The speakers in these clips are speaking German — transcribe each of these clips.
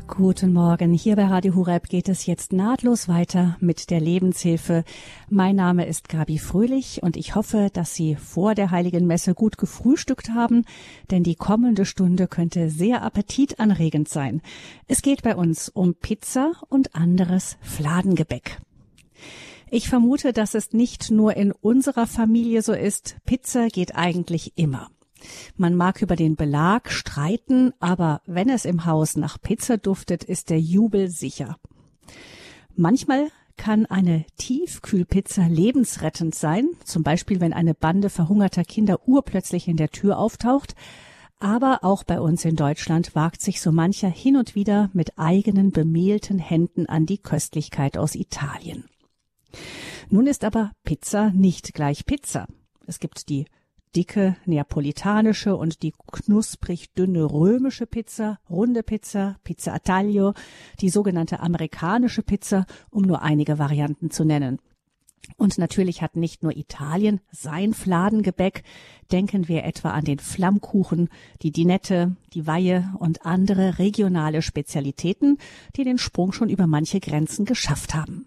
Guten Morgen. Hier bei Radio Horeb geht es jetzt nahtlos weiter mit der Lebenshilfe. Mein Name ist Gabi Fröhlich und ich hoffe, dass Sie vor der Heiligen Messe gut gefrühstückt haben, denn die kommende Stunde könnte sehr appetitanregend sein. Es geht bei uns um Pizza und anderes Fladengebäck. Ich vermute, dass es nicht nur in unserer Familie so ist. Pizza geht eigentlich immer. Man mag über den Belag streiten, aber wenn es im Haus nach Pizza duftet, ist der Jubel sicher. Manchmal kann eine Tiefkühlpizza lebensrettend sein, zum Beispiel wenn eine Bande verhungerter Kinder urplötzlich in der Tür auftaucht. Aber auch bei uns in Deutschland wagt sich so mancher hin und wieder mit eigenen bemehlten Händen an die Köstlichkeit aus Italien. Nun ist aber Pizza nicht gleich Pizza. Es gibt die dicke neapolitanische und die knusprig dünne römische Pizza, runde Pizza, Pizza a taglio, die sogenannte amerikanische Pizza, um nur einige Varianten zu nennen. Und natürlich hat nicht nur Italien sein Fladengebäck. Denken wir etwa an den Flammkuchen, die Dinette, die Weihe und andere regionale Spezialitäten, die den Sprung schon über manche Grenzen geschafft haben.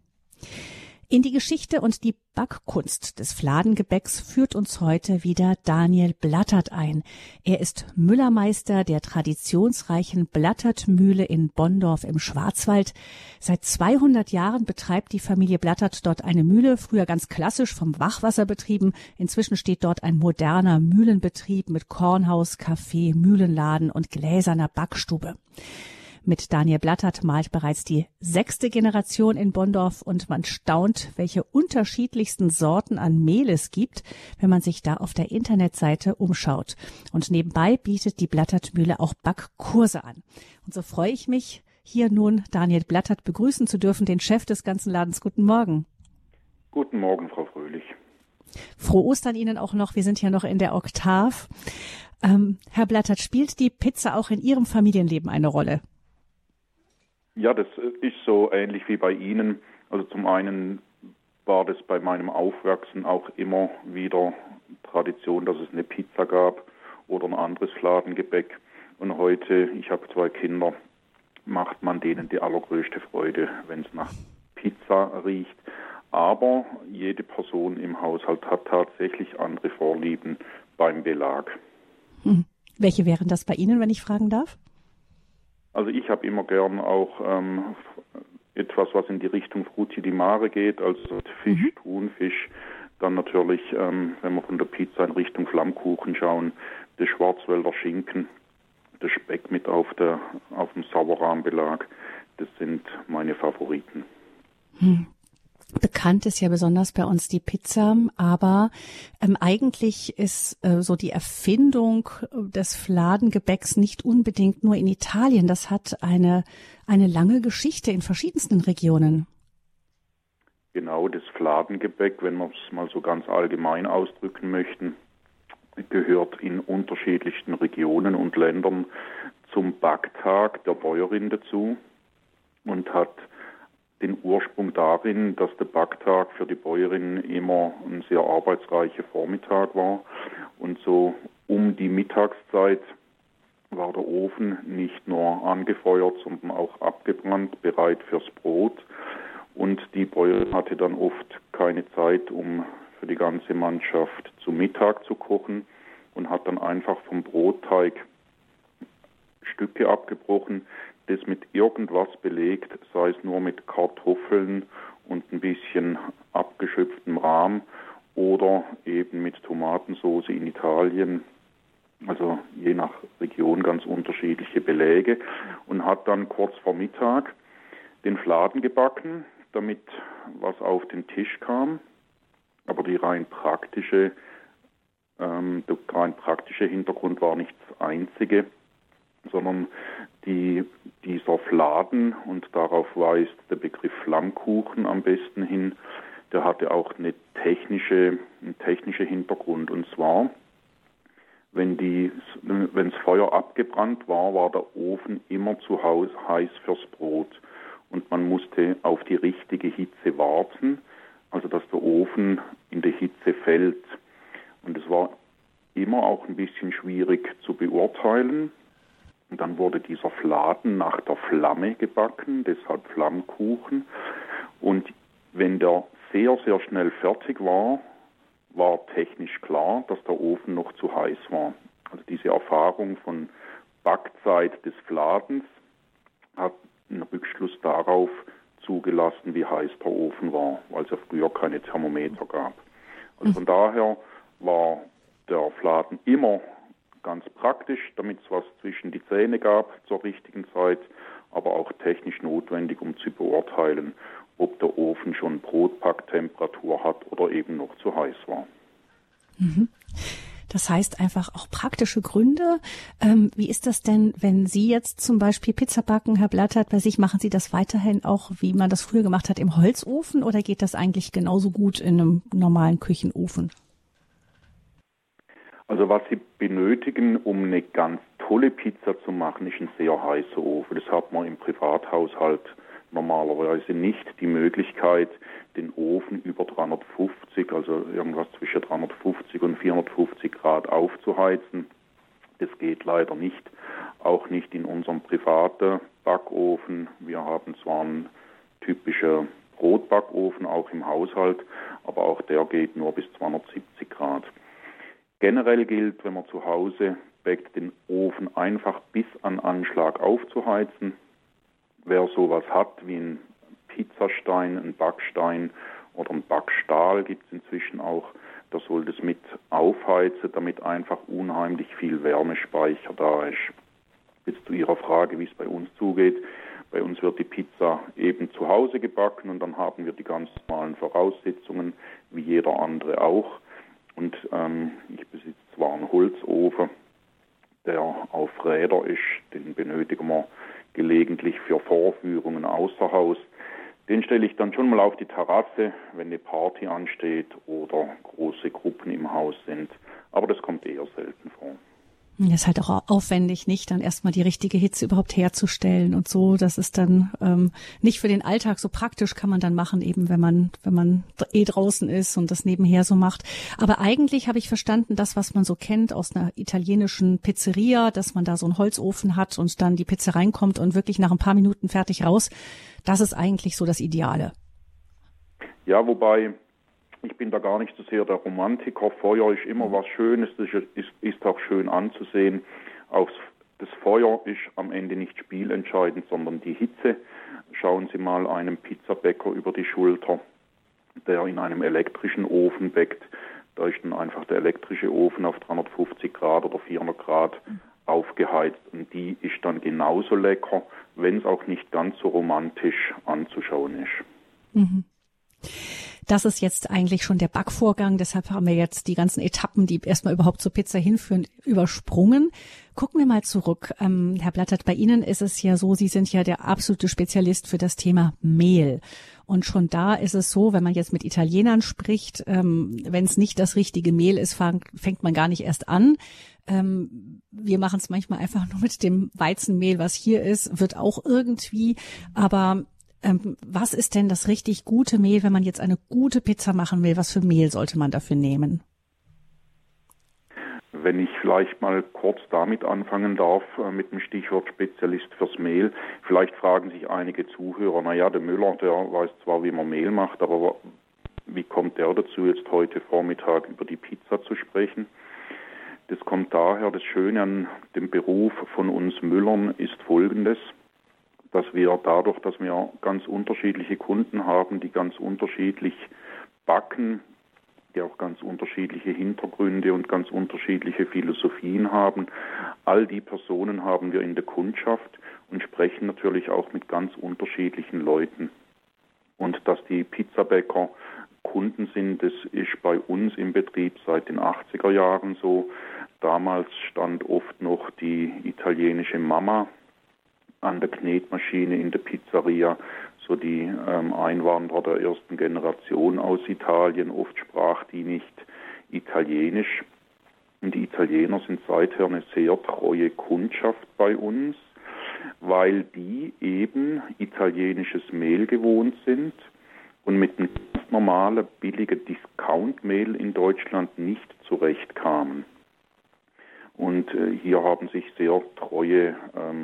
In die Geschichte und die Backkunst des Fladengebäcks führt uns heute wieder Daniel Blattert ein. Er ist Müllermeister der traditionsreichen Blattert-Mühle in Bonndorf im Schwarzwald. Seit 200 Jahren betreibt die Familie Blattert dort eine Mühle, früher ganz klassisch vom Wachwasser betrieben. Inzwischen steht dort ein moderner Mühlenbetrieb mit Kornhaus, Café, Mühlenladen und gläserner Backstube. Mit Daniel Blattert malt bereits die 6. Generation in Bonndorf und man staunt, welche unterschiedlichsten Sorten an Mehl es gibt, wenn man sich da auf der Internetseite umschaut. Und nebenbei bietet die Blattert-Mühle auch Backkurse an. Und so freue ich mich, hier nun Daniel Blattert begrüßen zu dürfen, den Chef des ganzen Ladens. Guten Morgen. Guten Morgen, Frau Fröhlich. Frohe Ostern Ihnen auch noch. Wir sind ja noch in der Oktav. Herr Blattert, spielt die Pizza auch in Ihrem Familienleben eine Rolle? Ja, das ist so ähnlich wie bei Ihnen. Also zum einen war das bei meinem Aufwachsen auch immer wieder Tradition, dass es eine Pizza gab oder ein anderes Fladengebäck. Und heute, ich habe 2 Kinder, macht man denen die allergrößte Freude, wenn es nach Pizza riecht. Aber jede Person im Haushalt hat tatsächlich andere Vorlieben beim Belag. Welche wären das bei Ihnen, wenn ich fragen darf? Also ich habe immer gern auch etwas, was in die Richtung Frutti di Mare geht, also Fisch, Thunfisch. Dann natürlich, wenn wir von der Pizza in Richtung Flammkuchen schauen, der Schwarzwälder Schinken, der Speck mit auf dem Sauerrahmbelag. Das sind meine Favoriten. Bekannt ist ja besonders bei uns die Pizza, aber eigentlich ist so die Erfindung des Fladengebäcks nicht unbedingt nur in Italien. Das hat eine lange Geschichte in verschiedensten Regionen. Genau, das Fladengebäck, wenn wir es mal so ganz allgemein ausdrücken möchten, gehört in unterschiedlichsten Regionen und Ländern zum Backtag der Bäuerin dazu und hat den Ursprung darin, dass der Backtag für die Bäuerin immer ein sehr arbeitsreicher Vormittag war. Und so um die Mittagszeit war der Ofen nicht nur angefeuert, sondern auch abgebrannt, bereit fürs Brot. Und die Bäuerin hatte dann oft keine Zeit, um für die ganze Mannschaft zu Mittag zu kochen und hat dann einfach vom Brotteig Stücke abgebrochen, das mit irgendwas belegt, sei es nur mit Kartoffeln und ein bisschen abgeschöpftem Rahm oder eben mit Tomatensauce in Italien, also je nach Region ganz unterschiedliche Beläge, und hat dann kurz vor Mittag den Fladen gebacken, damit was auf den Tisch kam. Aber der rein praktische Hintergrund war nicht das einzige, sondern dieser Fladen, und darauf weist der Begriff Flammkuchen am besten hin, der hatte auch einen technischen Hintergrund. Und zwar, wenn das Feuer abgebrannt war, war der Ofen immer zu heiß fürs Brot. Und man musste auf die richtige Hitze warten, also dass der Ofen in der Hitze fällt. Und es war immer auch ein bisschen schwierig zu beurteilen. Und dann wurde dieser Fladen nach der Flamme gebacken, deshalb Flammkuchen. Und wenn der sehr, sehr schnell fertig war, war technisch klar, dass der Ofen noch zu heiß war. Also diese Erfahrung von Backzeit des Fladens hat einen Rückschluss darauf zugelassen, wie heiß der Ofen war, weil es ja früher keine Thermometer gab. Also von daher war der Fladen immer ganz praktisch, damit es was zwischen die Zähne gab zur richtigen Zeit, aber auch technisch notwendig, um zu beurteilen, ob der Ofen schon Brotbacktemperatur hat oder eben noch zu heiß war. Das heißt einfach auch praktische Gründe. Wie ist das denn, wenn Sie jetzt zum Beispiel Pizza backen, Herr Blattert, bei sich, machen Sie das weiterhin auch, wie man das früher gemacht hat, im Holzofen oder geht das eigentlich genauso gut in einem normalen Küchenofen? Also was Sie benötigen, um eine ganz tolle Pizza zu machen, ist ein sehr heißer Ofen. Das hat man im Privathaushalt normalerweise nicht, die Möglichkeit, den Ofen über 350, also irgendwas zwischen 350 und 450 Grad aufzuheizen. Das geht leider nicht, auch nicht in unserem privaten Backofen. Wir haben zwar einen typischen Brotbackofen auch im Haushalt, aber auch der geht nur bis 270 Grad. Generell gilt, wenn man zu Hause backt, den Ofen einfach bis an Anschlag aufzuheizen. Wer sowas hat wie ein Pizzastein, ein Backstein oder ein Backstahl, gibt es inzwischen auch, der soll das mit aufheizen, damit einfach unheimlich viel Wärmespeicher da ist. Jetzt zu Ihrer Frage, wie es bei uns zugeht. Bei uns wird die Pizza eben zu Hause gebacken und dann haben wir die ganz normalen Voraussetzungen, wie jeder andere auch. Und ich besitze zwar einen Holzofen, der auf Räder ist, den benötigen wir gelegentlich für Vorführungen außer Haus. Den stelle ich dann schon mal auf die Terrasse, wenn eine Party ansteht oder große Gruppen im Haus sind. Aber das kommt eher selten vor. Das ist halt auch aufwendig, nicht dann erstmal die richtige Hitze überhaupt herzustellen und so. Das ist dann nicht für den Alltag so praktisch, kann man dann machen, eben wenn man draußen ist und das nebenher so macht. Aber eigentlich habe ich verstanden, das, was man so kennt aus einer italienischen Pizzeria, dass man da so einen Holzofen hat und dann die Pizza reinkommt und wirklich nach ein paar Minuten fertig raus. Das ist eigentlich so das Ideale. Ja, wobei ich bin da gar nicht so sehr der Romantiker. Feuer ist immer was Schönes, das ist auch schön anzusehen. Das Feuer ist am Ende nicht spielentscheidend, sondern die Hitze. Schauen Sie mal einem Pizzabäcker über die Schulter, der in einem elektrischen Ofen bäckt. Da ist dann einfach der elektrische Ofen auf 350 Grad oder 400 Grad aufgeheizt. Und die ist dann genauso lecker, wenn es auch nicht ganz so romantisch anzuschauen ist. Mhm. Das ist jetzt eigentlich schon der Backvorgang. Deshalb haben wir jetzt die ganzen Etappen, die erstmal überhaupt zur Pizza hinführen, übersprungen. Gucken wir mal zurück. Herr Blattert, bei Ihnen ist es ja so, Sie sind ja der absolute Spezialist für das Thema Mehl. Und schon da ist es so, wenn man jetzt mit Italienern spricht, wenn es nicht das richtige Mehl ist, fängt man gar nicht erst an. Wir machen es manchmal einfach nur mit dem Weizenmehl, was hier ist, wird auch irgendwie, aber was ist denn das richtig gute Mehl, wenn man jetzt eine gute Pizza machen will? Was für Mehl sollte man dafür nehmen? Wenn ich vielleicht mal kurz damit anfangen darf, mit dem Stichwort Spezialist fürs Mehl. Vielleicht fragen sich einige Zuhörer, naja, der Müller, der weiß zwar, wie man Mehl macht, aber wie kommt der dazu, jetzt heute Vormittag über die Pizza zu sprechen? Das kommt daher, das Schöne an dem Beruf von uns Müllern ist Folgendes, dass wir dadurch, dass wir ganz unterschiedliche Kunden haben, die ganz unterschiedlich backen, die auch ganz unterschiedliche Hintergründe und ganz unterschiedliche Philosophien haben. All die Personen haben wir in der Kundschaft und sprechen natürlich auch mit ganz unterschiedlichen Leuten. Und dass die Pizzabäcker Kunden sind, das ist bei uns im Betrieb seit den 80er Jahren so. Damals stand oft noch die italienische Mama an der Knetmaschine in der Pizzeria, so die Einwanderer der ersten Generation aus Italien. Oft sprach die nicht Italienisch. Und die Italiener sind seither eine sehr treue Kundschaft bei uns, weil die eben italienisches Mehl gewohnt sind und mit einem ganz normalen, billigen Discount-Mehl in Deutschland nicht zurechtkamen. Und hier haben sich sehr treue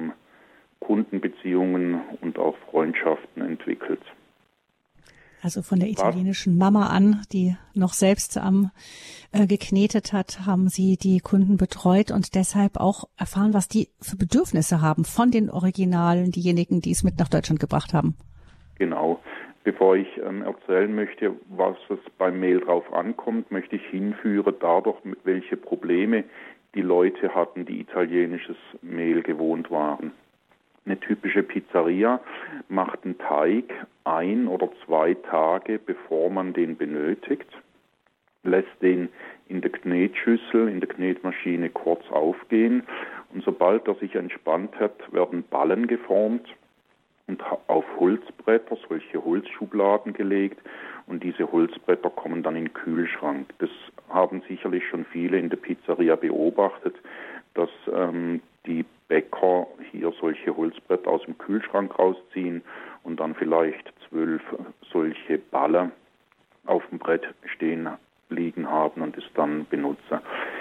Kundenbeziehungen und auch Freundschaften entwickelt. Also von der italienischen Mama an, die noch selbst geknetet hat, haben Sie die Kunden betreut und deshalb auch erfahren, was die für Bedürfnisse haben von den Originalen, diejenigen, die es mit nach Deutschland gebracht haben. Genau. Bevor ich erzählen möchte, was es beim Mehl drauf ankommt, möchte ich hinführen dadurch, welche Probleme die Leute hatten, die italienisches Mehl gewohnt waren. Eine typische Pizzeria macht einen Teig 1 oder 2 Tage, bevor man den benötigt, lässt den in der Knetschüssel, in der Knetmaschine kurz aufgehen und sobald er sich entspannt hat, werden Ballen geformt und auf Holzbretter, solche Holzschubladen gelegt und diese Holzbretter kommen dann in den Kühlschrank. Das haben sicherlich schon viele in der Pizzeria beobachtet, dass die Bäcker hier solche Holzbretter aus dem Kühlschrank rausziehen und dann vielleicht 12 solche Balle auf dem Brett stehen liegen haben und es dann benutzen.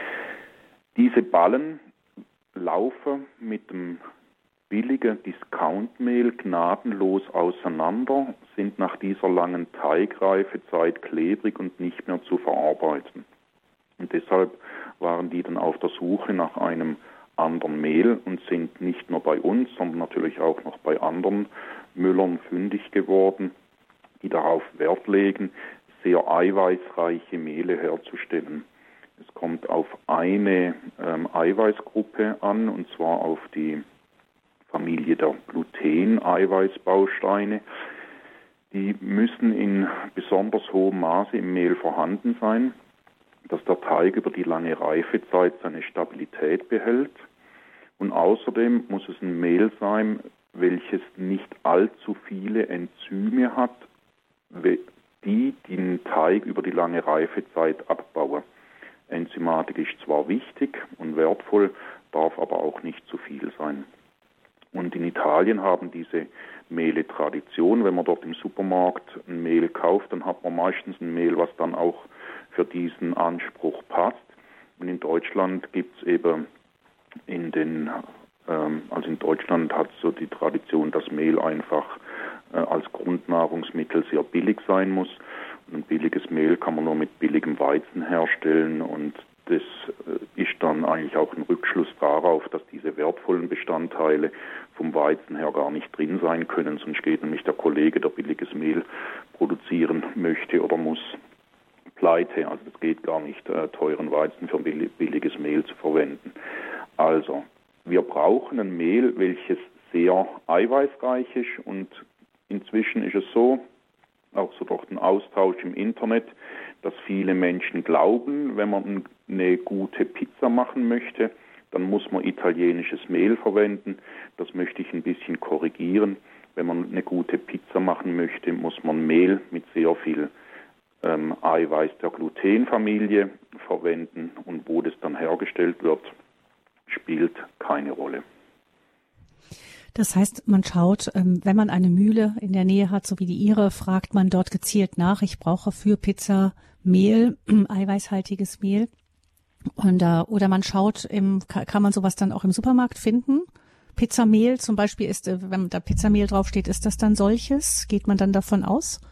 Diese Ballen laufen mit dem billigen Discountmehl gnadenlos auseinander, sind nach dieser langen Teigreifezeit klebrig und nicht mehr zu verarbeiten. Und deshalb waren die dann auf der Suche nach einem anderen Mehl und sind nicht nur bei uns, sondern natürlich auch noch bei anderen Müllern fündig geworden, die darauf Wert legen, sehr eiweißreiche Mehle herzustellen. Es kommt auf eine Eiweißgruppe an, und zwar auf die Familie der Gluten-Eiweißbausteine. Die müssen in besonders hohem Maße im Mehl vorhanden sein, dass der Teig über die lange Reifezeit seine Stabilität behält. Und außerdem muss es ein Mehl sein, welches nicht allzu viele Enzyme hat, die den Teig über die lange Reifezeit abbauen. Enzymatik ist zwar wichtig und wertvoll, darf aber auch nicht zu viel sein. Und in Italien haben diese Mehle Tradition. Wenn man dort im Supermarkt ein Mehl kauft, dann hat man meistens ein Mehl, was dann auch für diesen Anspruch passt. Und in Deutschland gibt es eben in Deutschland hat so die Tradition, dass Mehl einfach als Grundnahrungsmittel sehr billig sein muss. Und ein billiges Mehl kann man nur mit billigem Weizen herstellen und das ist dann eigentlich auch ein Rückschluss darauf, dass diese wertvollen Bestandteile vom Weizen her gar nicht drin sein können, sonst geht nämlich der Kollege, der billiges Mehl produzieren möchte oder muss, pleite. Also es geht gar nicht, teuren Weizen für billiges Mehl zu verwenden. Also, wir brauchen ein Mehl, welches sehr eiweißreich ist und inzwischen ist es so, auch so durch den Austausch im Internet, dass viele Menschen glauben, wenn man eine gute Pizza machen möchte, dann muss man italienisches Mehl verwenden. Das möchte ich ein bisschen korrigieren. Wenn man eine gute Pizza machen möchte, muss man Mehl mit sehr viel Eiweiß der Glutenfamilie verwenden und wo das dann hergestellt wird, spielt keine Rolle. Das heißt, man schaut, wenn man eine Mühle in der Nähe hat, so wie die Ihre, fragt man dort gezielt nach. Ich brauche für Pizza Mehl, eiweißhaltiges Mehl. Und, oder man schaut, kann man sowas dann auch im Supermarkt finden? Pizzamehl zum Beispiel ist, wenn da Pizzamehl draufsteht, ist das dann solches? Geht man dann davon aus?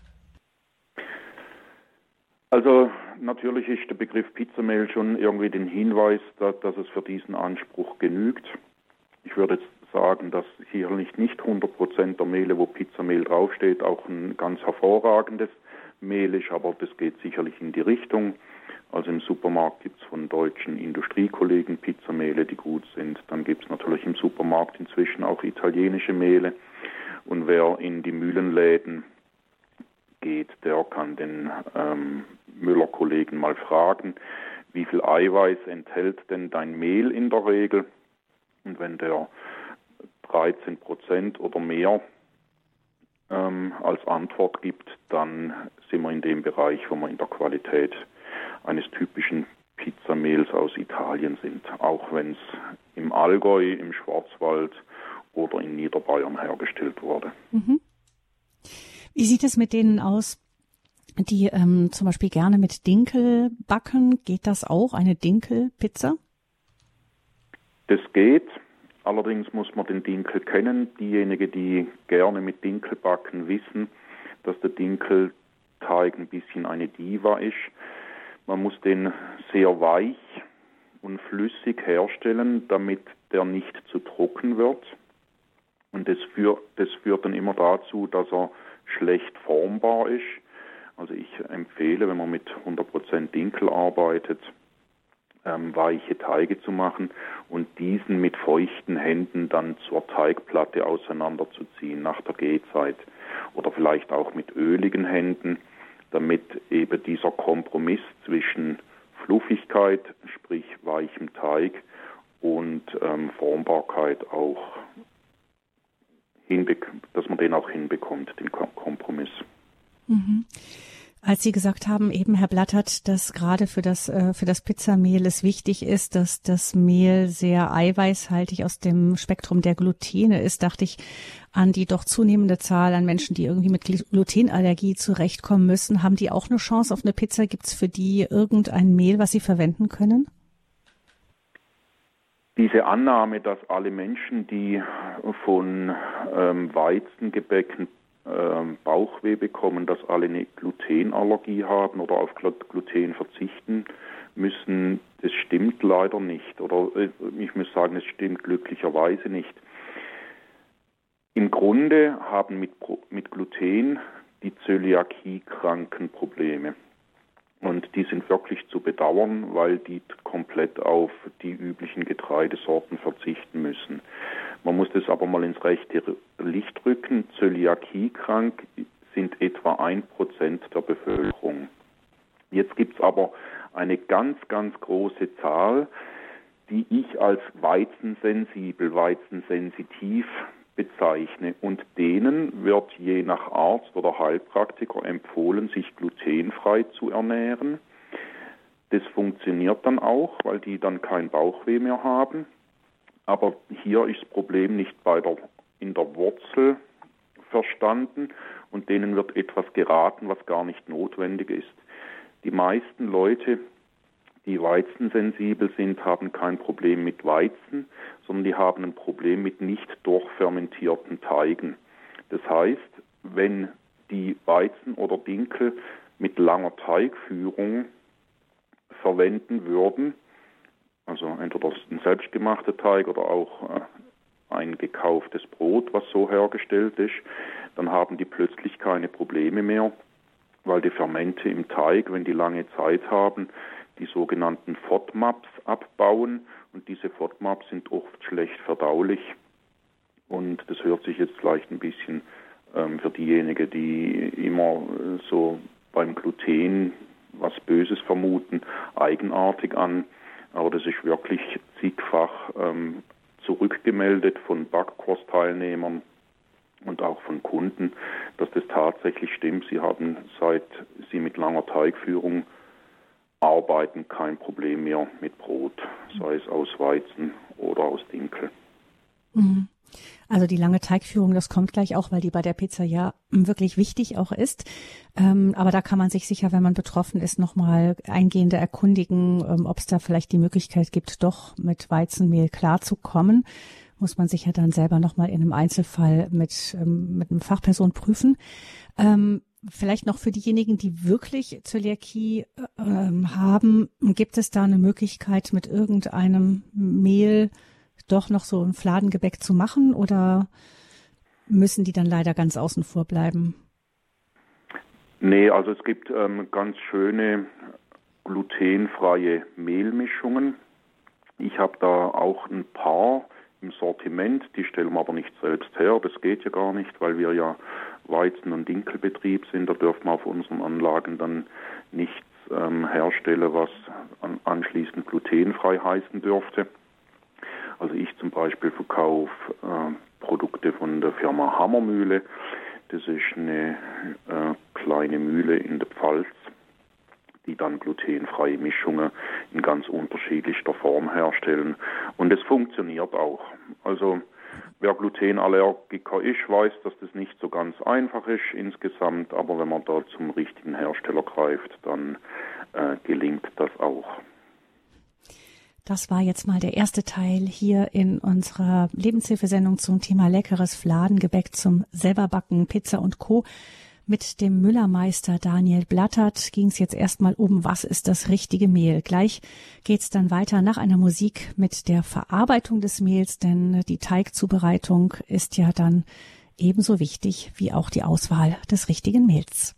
Also natürlich ist der Begriff Pizzamehl schon irgendwie den Hinweis, dass es für diesen Anspruch genügt. Ich würde jetzt sagen, dass sicherlich nicht 100% der Mehle, wo Pizzamehl draufsteht, auch ein ganz hervorragendes Mehl ist, aber das geht sicherlich in die Richtung. Also im Supermarkt gibt es von deutschen Industriekollegen Pizzamehle, die gut sind. Dann gibt es natürlich im Supermarkt inzwischen auch italienische Mehle. Und wer in die Mühlenläden geht, der kann den Müllerkollegen mal fragen, wie viel Eiweiß enthält denn dein Mehl in der Regel? Und wenn der 13% oder mehr als Antwort gibt, dann sind wir in dem Bereich, wo wir in der Qualität eines typischen Pizzamehls aus Italien sind, auch wenn es im Allgäu, im Schwarzwald oder in Niederbayern hergestellt wurde. Mhm. Wie sieht es mit denen aus, die zum Beispiel gerne mit Dinkel backen? Geht das auch, eine Dinkelpizza? Das geht, allerdings muss man den Dinkel kennen. Diejenigen, die gerne mit Dinkel backen, wissen, dass der Dinkelteig ein bisschen eine Diva ist. Man muss den sehr weich und flüssig herstellen, damit der nicht zu trocken wird. Und das führt dann immer dazu, dass er schlecht formbar ist. Also ich empfehle, wenn man mit 100% Dinkel arbeitet, weiche Teige zu machen und diesen mit feuchten Händen dann zur Teigplatte auseinanderzuziehen nach der Gehzeit. Oder vielleicht auch mit öligen Händen, damit eben dieser Kompromiss zwischen Fluffigkeit, sprich weichem Teig, und Formbarkeit auch dass man den auch hinbekommt, den Kompromiss. Mhm. Als Sie gesagt haben, eben Herr Blattert, dass gerade für das Pizzamehl es wichtig ist, dass das Mehl sehr eiweißhaltig aus dem Spektrum der Glutene ist, dachte ich an die doch zunehmende Zahl an Menschen, die irgendwie mit Glutenallergie zurechtkommen müssen. Haben die auch eine Chance auf eine Pizza? Gibt es für die irgendein Mehl, was sie verwenden können? Diese Annahme, dass alle Menschen, die von Weizengebäck Bauchweh bekommen, dass alle eine Glutenallergie haben oder auf Gluten verzichten müssen, das stimmt leider nicht. Oder ich muss sagen, es stimmt glücklicherweise nicht. Im Grunde haben mit Gluten die Zöliakie-Kranken Probleme. Und die sind wirklich zu bedauern, weil die komplett auf die üblichen Getreidesorten verzichten müssen. Man muss das aber mal ins rechte Licht rücken. Zöliakie-krank sind etwa 1% der Bevölkerung. Jetzt gibt es aber eine ganz, ganz große Zahl, die ich als weizensensibel, weizensensitiv bezeichne. Und denen wird je nach Arzt oder Heilpraktiker empfohlen, sich glutenfrei zu ernähren. Das funktioniert dann auch, weil die dann kein Bauchweh mehr haben. Aber hier ist das Problem nicht in der Wurzel verstanden und denen wird etwas geraten, was gar nicht notwendig ist. Die meisten Leute, die weizensensibel sind, haben kein Problem mit Weizen, sondern die haben ein Problem mit nicht durchfermentierten Teigen. Das heißt, wenn die Weizen oder Dinkel mit langer Teigführung verwenden würden, also entweder ein selbstgemachter Teig oder auch ein gekauftes Brot, was so hergestellt ist, dann haben die plötzlich keine Probleme mehr, weil die Fermente im Teig, wenn die lange Zeit haben, die sogenannten FODMAPs abbauen und diese FODMAPs sind oft schlecht verdaulich und das hört sich jetzt vielleicht ein bisschen für diejenigen, die immer so beim Gluten was Böses vermuten, eigenartig an, aber das ist wirklich zigfach zurückgemeldet von Backkursteilnehmern und auch von Kunden, dass das tatsächlich stimmt. Sie haben, seit sie mit langer Teigführung arbeiten, kein Problem mehr mit Brot, sei es aus Weizen oder aus Dinkel. Also die lange Teigführung, das kommt gleich auch, weil die bei der Pizza ja wirklich wichtig auch ist. Aber da kann man sich sicher, wenn man betroffen ist, nochmal eingehender erkundigen, ob es da vielleicht die Möglichkeit gibt, doch mit Weizenmehl klarzukommen. Muss man sich ja dann selber nochmal in einem Einzelfall mit einem Fachperson prüfen. Vielleicht noch für diejenigen, die wirklich Zöliakie haben, gibt es da eine Möglichkeit, mit irgendeinem Mehl doch noch so ein Fladengebäck zu machen oder müssen die dann leider ganz außen vor bleiben? Nee, also es gibt ganz schöne glutenfreie Mehlmischungen. Ich habe da auch ein paar im Sortiment, die stellen wir aber nicht selbst her. Das geht ja gar nicht, weil wir ja Weizen- und Dinkelbetrieb sind. Da dürfen wir auf unseren Anlagen dann nichts herstellen, was anschließend glutenfrei heißen dürfte. Also ich zum Beispiel verkaufe Produkte von der Firma Hammermühle. Das ist eine kleine Mühle in der Pfalz, die dann glutenfreie Mischungen in ganz unterschiedlicher Form herstellen. Und es funktioniert auch. Also wer Glutenallergiker ist, weiß, dass das nicht so ganz einfach ist insgesamt, aber wenn man da zum richtigen Hersteller greift, dann gelingt das auch. Das war jetzt mal der erste Teil hier in unserer Lebenshilfesendung zum Thema leckeres Fladengebäck zum Selberbacken, Pizza und Co. Mit dem Müllermeister Daniel Blattert ging es jetzt erstmal um, was ist das richtige Mehl. Gleich geht's dann weiter nach einer Musik mit der Verarbeitung des Mehls, denn die Teigzubereitung ist ja dann ebenso wichtig wie auch die Auswahl des richtigen Mehls.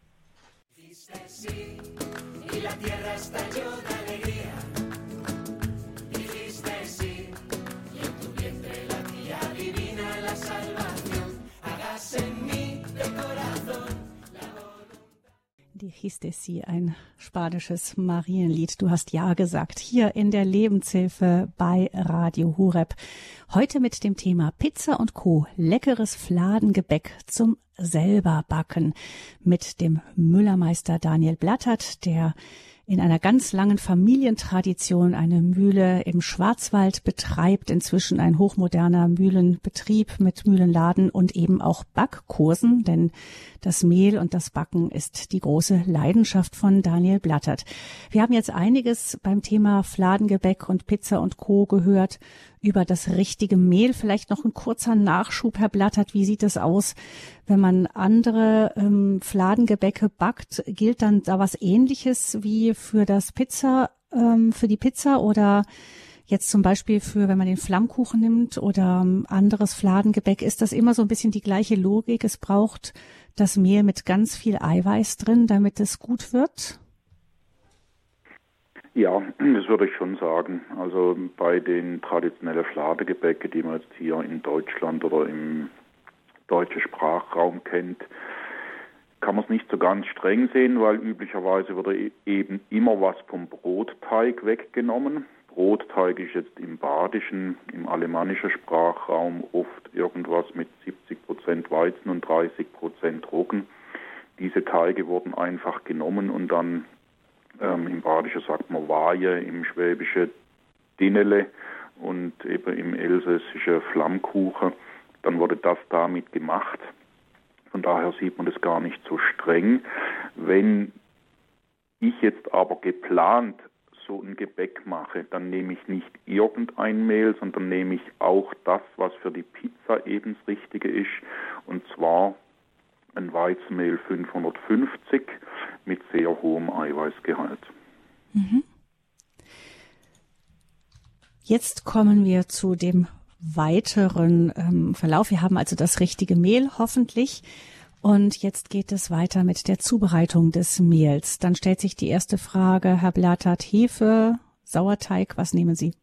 Dijiste sí, ein spanisches Marienlied. Du hast Ja gesagt, hier in der Lebenshilfe bei Radio Horeb. Heute mit dem Thema Pizza und Co. Leckeres Fladengebäck zum Selberbacken mit dem Müllermeister Daniel Blattert, der in einer ganz langen Familientradition eine Mühle im Schwarzwald betreibt, inzwischen ein hochmoderner Mühlenbetrieb mit Mühlenladen und eben auch Backkursen, denn das Mehl und das Backen ist die große Leidenschaft von Daniel Blattert. Wir haben jetzt einiges beim Thema Fladengebäck und Pizza und Co. gehört über das richtige Mehl. Vielleicht noch ein kurzer Nachschub, Herr Blattert. Wie sieht es aus, wenn man andere Fladengebäcke backt? Gilt dann da was Ähnliches wie für das für die Pizza oder jetzt zum Beispiel wenn man den Flammkuchen nimmt oder anderes Fladengebäck? Ist das immer so ein bisschen die gleiche Logik? Es braucht das Mehl mit ganz viel Eiweiß drin, damit es gut wird? Ja, das würde ich schon sagen. Also bei den traditionellen Fladengebäcken, die man jetzt hier in Deutschland oder im deutschen Sprachraum kennt, kann man es nicht so ganz streng sehen, weil üblicherweise wird eben immer was vom Brotteig weggenommen. Brotteig ist jetzt im badischen, im alemannischen Sprachraum oft irgendwas mit 70% Weizen und 30% Roggen. Diese Teige wurden einfach genommen und dann im Badischen sagt man Waje, im Schwäbischen Dinele und eben im Elsässischen Flammkuchen. Dann wurde das damit gemacht. Von daher sieht man das gar nicht so streng. Wenn ich jetzt aber geplant so ein Gebäck mache, dann nehme ich nicht irgendein Mehl, sondern nehme ich auch das, was für die Pizza eben das Richtige ist. Und zwar ein Weizenmehl 550 mit sehr hohem Eiweißgehalt. Mhm. Jetzt kommen wir zu dem weiteren Verlauf. Wir haben also das richtige Mehl hoffentlich. Und jetzt geht es weiter mit der Zubereitung des Mehls. Dann stellt sich die erste Frage, Herr Blattert, Hefe, Sauerteig, was nehmen Sie?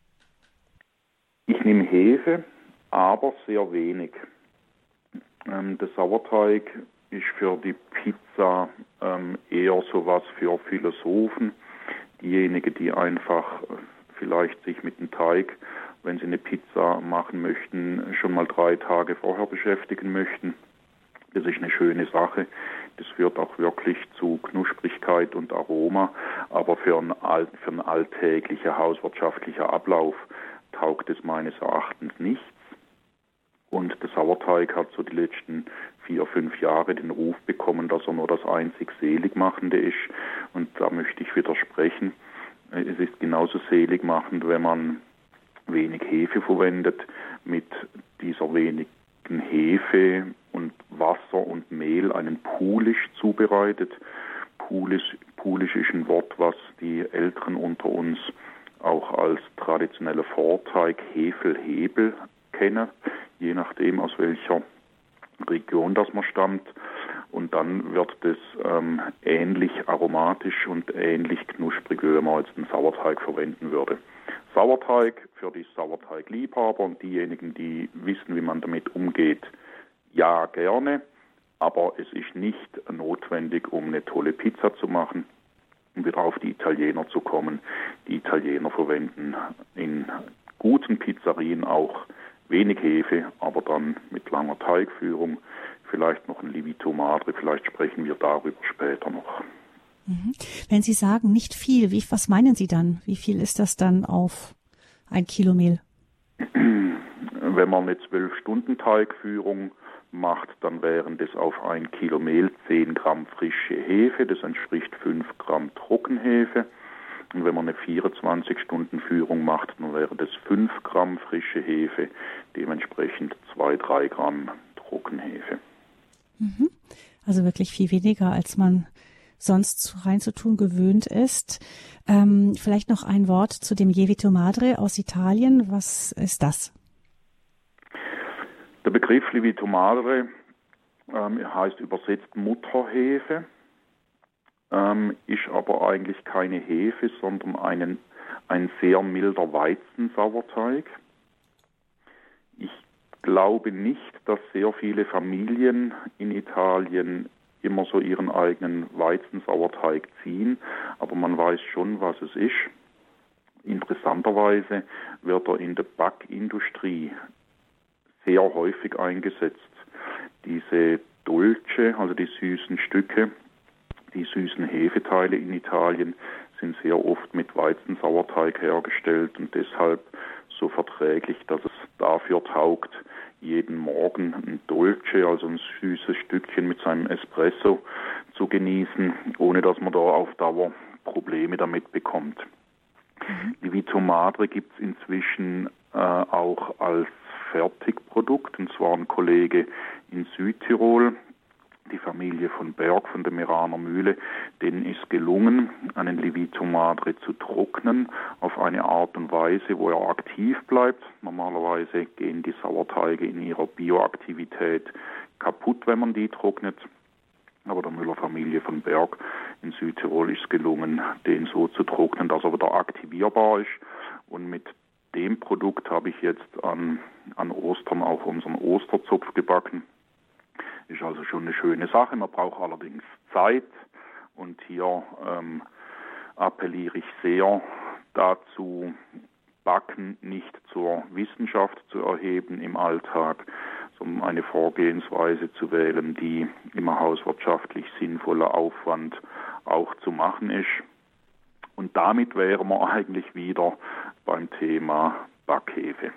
Ich nehme Hefe, aber sehr wenig. Der Sauerteig ist für die Pizza eher sowas für Philosophen. Diejenigen, die einfach vielleicht sich mit dem Teig, wenn sie eine Pizza machen möchten, schon mal 3 Tage vorher beschäftigen möchten. Das ist eine schöne Sache. Das führt auch wirklich zu Knusprigkeit und Aroma. Aber für einen alltäglichen hauswirtschaftlichen Ablauf taugt es meines Erachtens nichts. Und der Sauerteig hat so die letzten 4-5 Jahre den Ruf bekommen, dass er nur das einzig Seligmachende ist. Und da möchte ich widersprechen. Es ist genauso seligmachend, wenn man wenig Hefe verwendet. Mit dieser wenigen Hefe und Wasser und Mehl einen Pulisch zubereitet. Pulisch ist ein Wort, was die Älteren unter uns auch als traditionelle Vorteig Hefel-Hebel kennen, je nachdem aus welcher Region das man stammt. Und dann wird das ähnlich aromatisch und ähnlich knusprig, wie wenn man jetzt einen Sauerteig verwenden würde. Sauerteig für die Sauerteigliebhaber und diejenigen, die wissen, wie man damit umgeht, ja, gerne. Aber es ist nicht notwendig, um eine tolle Pizza zu machen. Um wieder auf die Italiener zu kommen. Die Italiener verwenden in guten Pizzerien auch wenig Hefe, aber dann mit langer Teigführung, vielleicht noch ein Lievito Madre, vielleicht sprechen wir darüber später noch. Wenn Sie sagen, nicht viel, was meinen Sie dann? Wie viel ist das dann auf 1 Kilo Mehl? Wenn man eine 12-Stunden-Teigführung macht, dann wären das auf 1 Kilo Mehl 10 Gramm frische Hefe, das entspricht 5 Gramm Trockenhefe. Und wenn man eine 24-Stunden-Führung macht, dann wäre das 5 Gramm frische Hefe, dementsprechend 2-3 Gramm Trockenhefe. Also wirklich viel weniger, als man sonst reinzutun gewöhnt ist. Vielleicht noch ein Wort zu dem Lievito Madre aus Italien. Was ist das? Der Begriff Lievito Madre heißt übersetzt Mutterhefe, ist aber eigentlich keine Hefe, sondern ein sehr milder Weizensauerteig. Ich glaube nicht, dass sehr viele Familien in Italien immer so ihren eigenen Weizensauerteig ziehen, aber man weiß schon, was es ist. Interessanterweise wird er in der Backindustrie sehr häufig eingesetzt. Diese Dolce, also die süßen Stücke, die süßen Hefeteile in Italien sind sehr oft mit Weizensauerteig hergestellt und deshalb so verträglich, dass es dafür taugt, jeden Morgen ein Dolce, also ein süßes Stückchen mit seinem Espresso zu genießen, ohne dass man da auf Dauer Probleme damit bekommt. Lievito Madre gibt es inzwischen auch als Fertigprodukt, und zwar ein Kollege in Südtirol, die Familie von Berg von der Meraner Mühle, denen ist gelungen, einen Lievito Madre zu trocknen auf eine Art und Weise, wo er aktiv bleibt. Normalerweise gehen die Sauerteige in ihrer Bioaktivität kaputt, wenn man die trocknet. Aber der Müller-Familie von Berg in Südtirol ist gelungen, den so zu trocknen, dass er wieder aktivierbar ist. Und mit dem Produkt habe ich jetzt an Ostern auch unseren Osterzopf gebacken. Ist also schon eine schöne Sache. Man braucht allerdings Zeit. Und hier appelliere ich sehr dazu, Backen nicht zur Wissenschaft zu erheben im Alltag, sondern eine Vorgehensweise zu wählen, die im hauswirtschaftlich sinnvoller Aufwand auch zu machen ist. Und damit wären wir eigentlich wieder beim Thema Backhefe.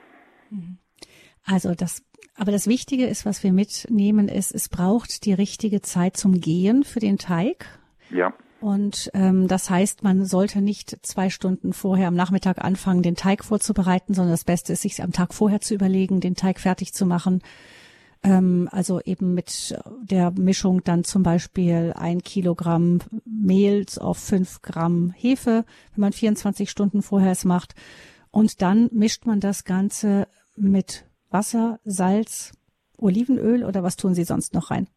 Also aber das Wichtige ist, was wir mitnehmen, ist, es braucht die richtige Zeit zum Gehen für den Teig. Ja. Und das heißt, man sollte nicht 2 Stunden vorher am Nachmittag anfangen, den Teig vorzubereiten, sondern das Beste ist, sich am Tag vorher zu überlegen, den Teig fertig zu machen. Also eben mit der Mischung dann zum Beispiel 1 Kilogramm Mehl auf 5 Gramm Hefe, wenn man 24 Stunden vorher es macht. Und dann mischt man das Ganze mit Wasser, Salz, Olivenöl oder was tun Sie sonst noch rein?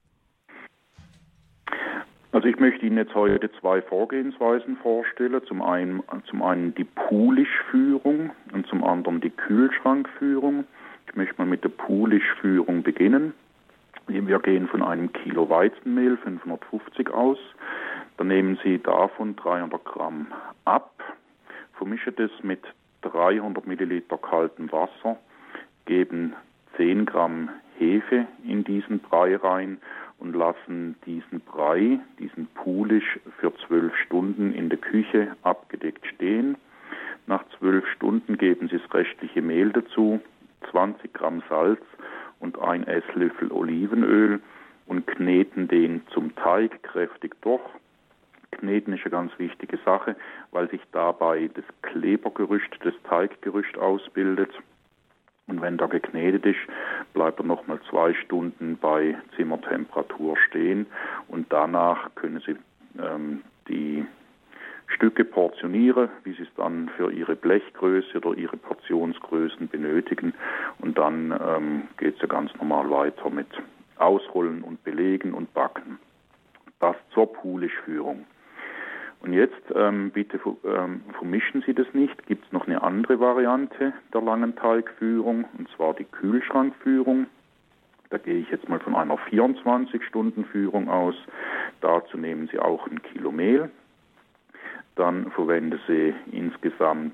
Also ich möchte Ihnen jetzt heute 2 Vorgehensweisen vorstellen. Zum einen die Poolish-Führung und zum anderen die Kühlschrankführung. Ich möchte mal mit der Poolish-Führung beginnen. Wir gehen von einem Kilo Weizenmehl, 550 aus. Dann nehmen Sie davon 300 Gramm ab, vermischen das mit 300 Milliliter kaltem Wasser, geben 10 Gramm Hefe in diesen Brei rein und lassen diesen Brei, diesen Poolish, für 12 Stunden in der Küche abgedeckt stehen. Nach 12 Stunden geben Sie das restliche Mehl dazu, 20 Gramm Salz und 1 Esslöffel Olivenöl und kneten den zum Teig kräftig durch. Kneten ist eine ganz wichtige Sache, weil sich dabei das Klebergerüst, das Teiggerüst ausbildet. Und wenn da geknetet ist, bleibt er nochmal 2 Stunden bei Zimmertemperatur stehen und danach können Sie die Stücke portionieren, wie Sie es dann für Ihre Blechgröße oder Ihre Portionsgrößen benötigen. Und dann geht es ja ganz normal weiter mit Ausrollen und Belegen und Backen. Das zur Poolish-Führung. Und jetzt bitte vermischen Sie das nicht. Gibt es noch eine andere Variante der langen Teigführung, und zwar die Kühlschrankführung. Da gehe ich jetzt mal von einer 24-Stunden-Führung aus. Dazu nehmen Sie auch 1 Kilo Mehl. Dann verwenden Sie insgesamt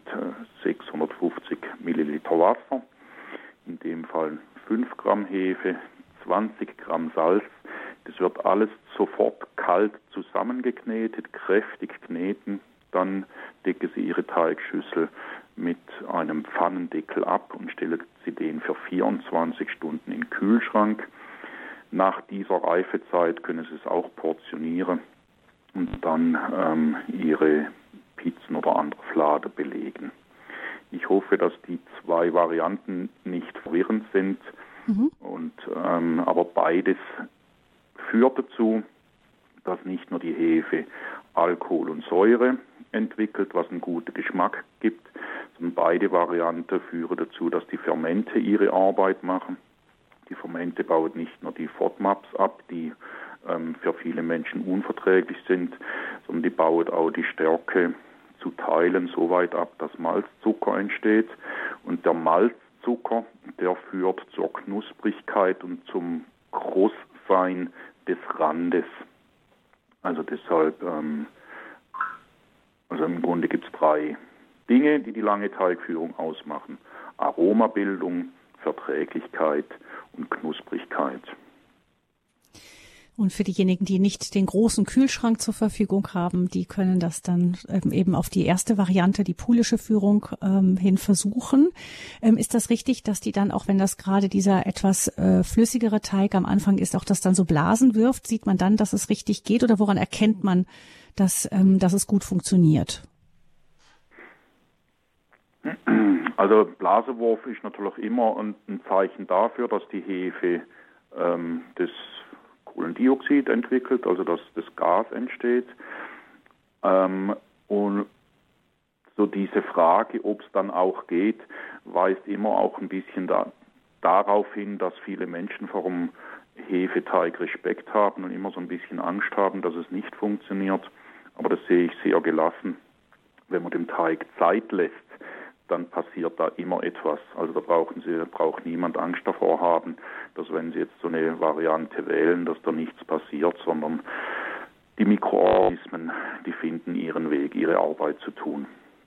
650 Milliliter Wasser, in dem Fall 5 Gramm Hefe, 20 Gramm Salz. Das wird alles sofort kalt zusammengeknetet, kräftig kneten. Dann decken Sie Ihre Teigschüssel mit einem Pfannendeckel ab und stellen Sie den für 24 Stunden in den Kühlschrank. Nach dieser Reifezeit können Sie es auch portionieren und dann Ihre Pizzen oder andere Fladen belegen. Ich hoffe, dass die zwei Varianten nicht verwirrend sind, aber beides führt dazu, dass nicht nur die Hefe Alkohol und Säure entwickelt, was einen guten Geschmack gibt, sondern beide Varianten führen dazu, dass die Fermente ihre Arbeit machen. Die Fermente bauen nicht nur die FODMAPs ab, die für viele Menschen unverträglich sind, sondern die bauen auch die Stärke zu Teilen so weit ab, dass Malzzucker entsteht. Und der Malzzucker, der führt zur Knusprigkeit und zum Krosssein des Randes. Also deshalb, also im Grunde gibt es 3 Dinge, die lange Teigführung ausmachen. Aromabildung, Verträglichkeit und Knusprigkeit. Und für diejenigen, die nicht den großen Kühlschrank zur Verfügung haben, die können das dann eben auf die erste Variante, die poolische Führung, hin versuchen. Ist das richtig, dass die dann, auch wenn das gerade dieser etwas flüssigere Teig am Anfang ist, auch das dann so Blasen wirft? Sieht man dann, dass es richtig geht, oder woran erkennt man, dass es gut funktioniert? Also Blasewurf ist natürlich immer ein Zeichen dafür, dass die Hefe das Kohlendioxid entwickelt, also dass das Gas entsteht. Und so diese Frage, ob es dann auch geht, weist immer auch ein bisschen darauf hin, dass viele Menschen vor dem Hefeteig Respekt haben und immer so ein bisschen Angst haben, dass es nicht funktioniert. Aber das sehe ich sehr gelassen. Wenn man dem Teig Zeit lässt, dann passiert da immer etwas. Also da braucht niemand Angst davor haben, dass wenn Sie jetzt so eine Variante wählen, dass da nichts passiert, sondern die Mikroorganismen, die finden ihren Weg, ihre Arbeit zu tun.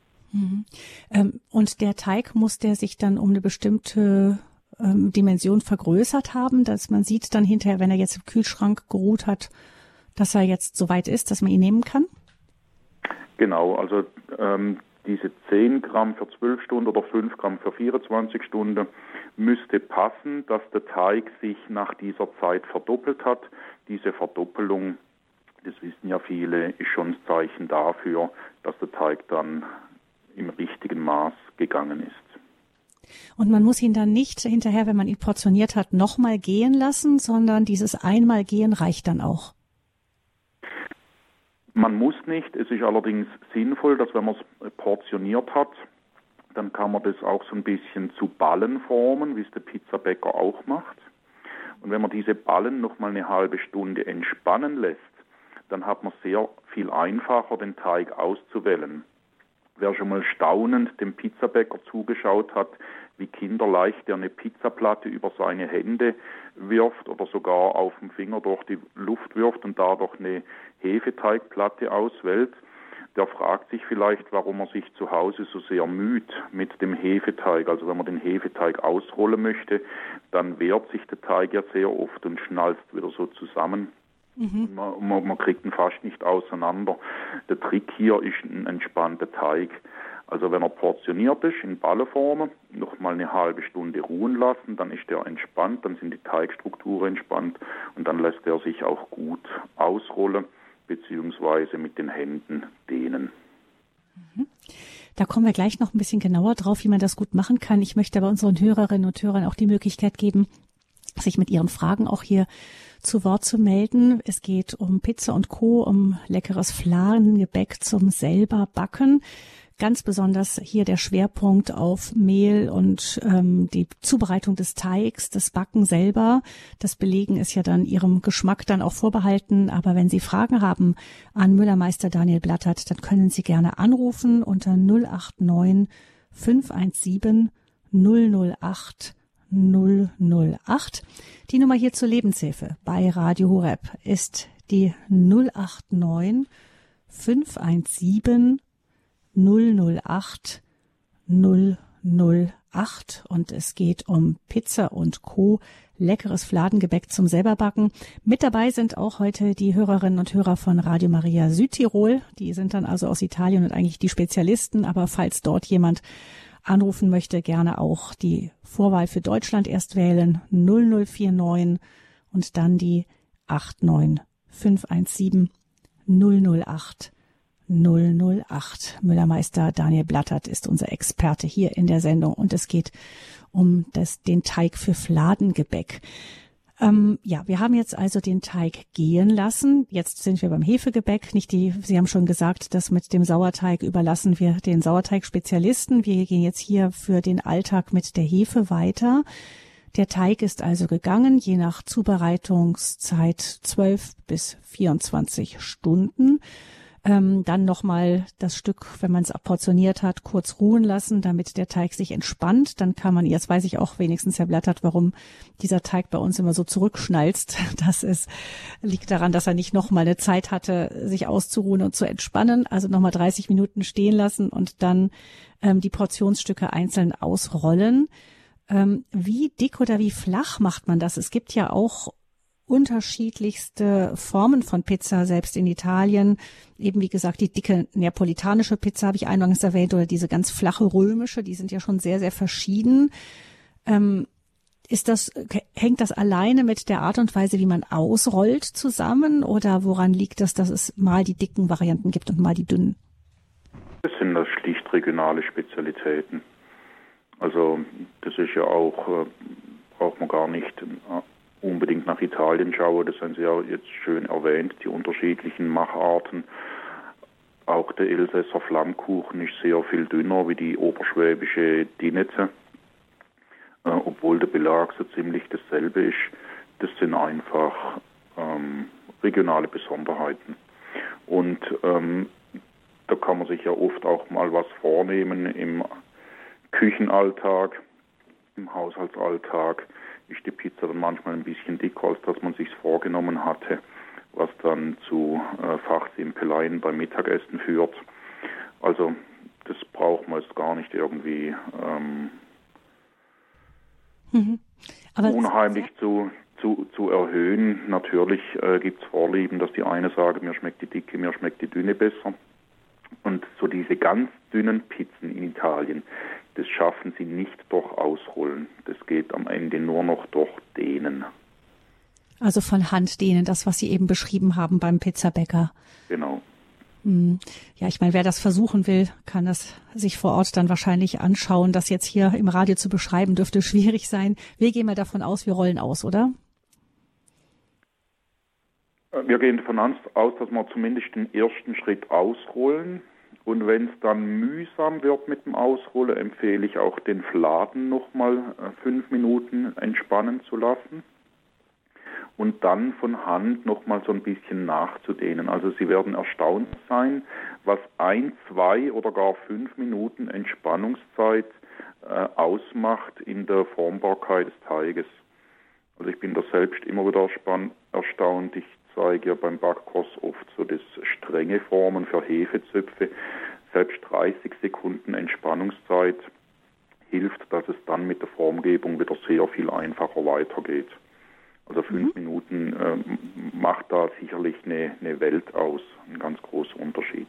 Und der Teig, muss der sich dann um eine bestimmte Dimension vergrößert haben, dass man sieht dann hinterher, wenn er jetzt im Kühlschrank geruht hat, dass er jetzt so weit ist, dass man ihn nehmen kann? Genau, also diese 10 Gramm für 12 Stunden oder 5 Gramm für 24 Stunden müsste passen, dass der Teig sich nach dieser Zeit verdoppelt hat. Diese Verdoppelung, das wissen ja viele, ist schon ein Zeichen dafür, dass der Teig dann im richtigen Maß gegangen ist. Und man muss ihn dann nicht hinterher, wenn man ihn portioniert hat, nochmal gehen lassen, sondern dieses einmal gehen reicht dann auch. Man muss nicht, es ist allerdings sinnvoll, dass wenn man es portioniert hat, dann kann man das auch so ein bisschen zu Ballen formen, wie es der Pizzabäcker auch macht. Und wenn man diese Ballen nochmal eine halbe Stunde entspannen lässt, dann hat man sehr viel einfacher, den Teig auszuwählen. Wer schon mal staunend dem Pizzabäcker zugeschaut hat, wie kinderleicht er eine Pizzaplatte über seine Hände wirft oder sogar auf dem Finger durch die Luft wirft und dadurch eine Hefeteigplatte auswählt, der fragt sich vielleicht, warum er sich zu Hause so sehr müht mit dem Hefeteig. Also wenn man den Hefeteig ausrollen möchte, dann wehrt sich der Teig ja sehr oft und schnalzt wieder so zusammen. Man kriegt ihn fast nicht auseinander. Der Trick hier ist ein entspannter Teig. Also wenn er portioniert ist, in Ballenformen, noch mal eine halbe Stunde ruhen lassen, dann ist er entspannt, dann sind die Teigstrukturen entspannt und dann lässt er sich auch gut ausrollen beziehungsweise mit den Händen dehnen. Da kommen wir gleich noch ein bisschen genauer drauf, wie man das gut machen kann. Ich möchte aber unseren Hörerinnen und Hörern auch die Möglichkeit geben, sich mit ihren Fragen auch hier zu Wort zu melden. Es geht um Pizza und Co., um leckeres Fladengebäck zum selber Backen. Ganz besonders hier der Schwerpunkt auf Mehl und die Zubereitung des Teigs, das Backen selber. Das Belegen ist ja dann Ihrem Geschmack dann auch vorbehalten. Aber wenn Sie Fragen haben an Müllermeister Daniel Blattert, dann können Sie gerne anrufen unter 089 517 008 008. Die Nummer hier zur Lebenshilfe bei Radio Horeb ist die 089 517 008 008 und es geht um Pizza und Co., leckeres Fladengebäck zum selberbacken. Mit dabei sind auch heute die Hörerinnen und Hörer von Radio Maria Südtirol. Die sind dann also aus Italien und eigentlich die Spezialisten, aber falls dort jemand anrufen möchte, gerne auch die Vorwahl für Deutschland erst wählen, 0049 und dann die 89 517 008 008. Müllermeister Daniel Blattert ist unser Experte hier in der Sendung und es geht um den Teig für Fladengebäck. Wir haben jetzt also den Teig gehen lassen. Jetzt sind wir beim Hefegebäck. Sie haben schon gesagt, das mit dem Sauerteig überlassen wir den Sauerteigspezialisten. Wir gehen jetzt hier für den Alltag mit der Hefe weiter. Der Teig ist also gegangen, je nach Zubereitungszeit 12 bis 24 Stunden. Dann nochmal das Stück, wenn man es portioniert hat, kurz ruhen lassen, damit der Teig sich entspannt. Dann kann man, jetzt weiß ich auch wenigstens, Herr Blattert, warum dieser Teig bei uns immer so zurückschnalzt. Liegt daran, dass er nicht nochmal eine Zeit hatte, sich auszuruhen und zu entspannen. Also nochmal 30 Minuten stehen lassen und dann die Portionsstücke einzeln ausrollen. Wie dick oder wie flach macht man das? Es gibt ja auch unterschiedlichste Formen von Pizza, selbst in Italien. Eben wie gesagt, die dicke neapolitanische Pizza habe ich eingangs erwähnt oder diese ganz flache römische, die sind ja schon sehr, sehr verschieden. Hängt das alleine mit der Art und Weise, wie man ausrollt, zusammen oder woran liegt das, dass es mal die dicken Varianten gibt und mal die dünnen? Das sind das schlicht regionale Spezialitäten. Also das ist ja auch, braucht man gar nicht unbedingt nach Italien schauen, das haben Sie ja jetzt schön erwähnt, die unterschiedlichen Macharten. Auch der Elsässer Flammkuchen ist sehr viel dünner wie die oberschwäbische Dinette, obwohl der Belag so ziemlich dasselbe ist. Das sind einfach regionale Besonderheiten. Und da kann man sich ja oft auch mal was vornehmen im Küchenalltag, im Haushaltsalltag. Ist die Pizza dann manchmal ein bisschen dicker, als dass man sich's vorgenommen hatte, was dann zu Fachsimpeleien beim Mittagessen führt. Also das braucht man jetzt gar nicht irgendwie unheimlich zu erhöhen. Natürlich gibt's Vorlieben, dass die eine sagen, mir schmeckt die dicke, mir schmeckt die dünne besser. Und so diese ganz dünnen Pizzen in Italien, das schaffen sie nicht durch Ausrollen. Das geht am Ende nur noch durch Dehnen. Also von Hand dehnen, das, was Sie eben beschrieben haben beim Pizzabäcker. Genau. Ja, ich meine, wer das versuchen will, kann das sich vor Ort dann wahrscheinlich anschauen. Das jetzt hier im Radio zu beschreiben, dürfte schwierig sein. Wir gehen mal davon aus, wir rollen aus, oder? Wir gehen davon aus, dass wir zumindest den ersten Schritt ausrollen. Und wenn es dann mühsam wird mit dem Ausrollen, empfehle ich auch den Fladen nochmal 5 Minuten entspannen zu lassen und dann von Hand nochmal so ein bisschen nachzudehnen. Also Sie werden erstaunt sein, was 1, 2 oder gar 5 Minuten Entspannungszeit ausmacht in der Formbarkeit des Teiges. Also ich bin da selbst immer wieder erstaunt. Ich zeige ja beim Backkurs oft so das strenge Formen für Hefezöpfe. Selbst 30 Sekunden Entspannungszeit hilft, dass es dann mit der Formgebung wieder sehr viel einfacher weitergeht. Also 5 Minuten macht da sicherlich eine Welt aus, ein ganz großer Unterschied.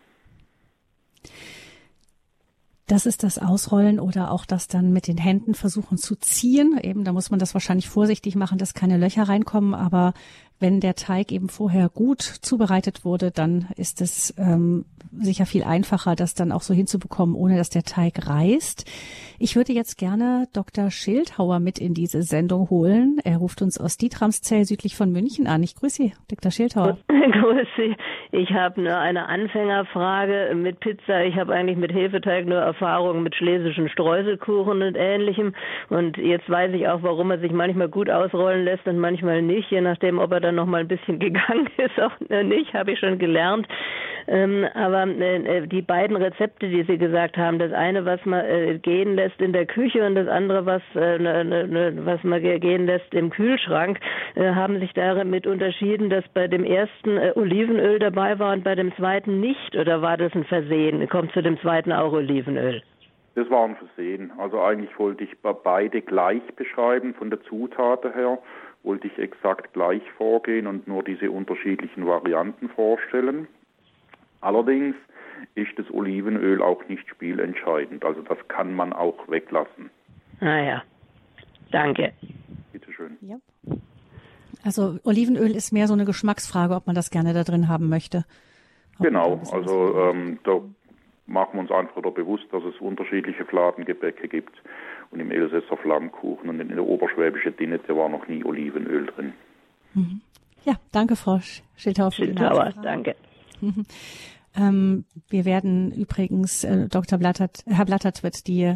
Das ist das Ausrollen oder auch das dann mit den Händen versuchen zu ziehen. Eben, da muss man das wahrscheinlich vorsichtig machen, dass keine Löcher reinkommen. Aber wenn der Teig eben vorher gut zubereitet wurde, dann ist es sicher viel einfacher, das dann auch so hinzubekommen, ohne dass der Teig reißt. Ich würde jetzt gerne Dr. Schildhauer mit in diese Sendung holen. Er ruft uns aus Dietramszell südlich von München an. Ich grüße Sie, Dr. Schildhauer. Grüße Sie. Ich habe nur eine Anfängerfrage mit Pizza. Ich habe eigentlich mit Hefeteig nur Erfahrung mit schlesischen Streuselkuchen und Ähnlichem. Und jetzt weiß ich auch, warum er sich manchmal gut ausrollen lässt und manchmal nicht, je nachdem, ob er dann noch mal ein bisschen gegangen ist, auch nicht, habe ich schon gelernt. Aber die beiden Rezepte, die Sie gesagt haben, das eine, was man gehen lässt in der Küche und das andere, was man gehen lässt im Kühlschrank, haben sich damit unterschieden, dass bei dem ersten Olivenöl dabei war und bei dem zweiten nicht? Oder war das ein Versehen? Kommt zu dem zweiten auch Olivenöl? Das war ein Versehen. Also eigentlich wollte ich beide gleich beschreiben, von der Zutaten her wollte ich exakt gleich vorgehen und nur diese unterschiedlichen Varianten vorstellen. Allerdings ist das Olivenöl auch nicht spielentscheidend. Also das kann man auch weglassen. Ah ja, danke. Bitte schön. Ja. Also Olivenöl ist mehr so eine Geschmacksfrage, ob man das gerne da drin haben möchte. Genau, also da machen wir uns einfach wieder bewusst, dass es unterschiedliche Fladengebäcke gibt. Und im Elsässer Flammkuchen und in der oberschwäbischen Dinette war noch nie Olivenöl drin. Mhm. Ja, danke, Frau Schildhauer. Schildhauer, danke. Wir werden übrigens, Herr Blattert wird die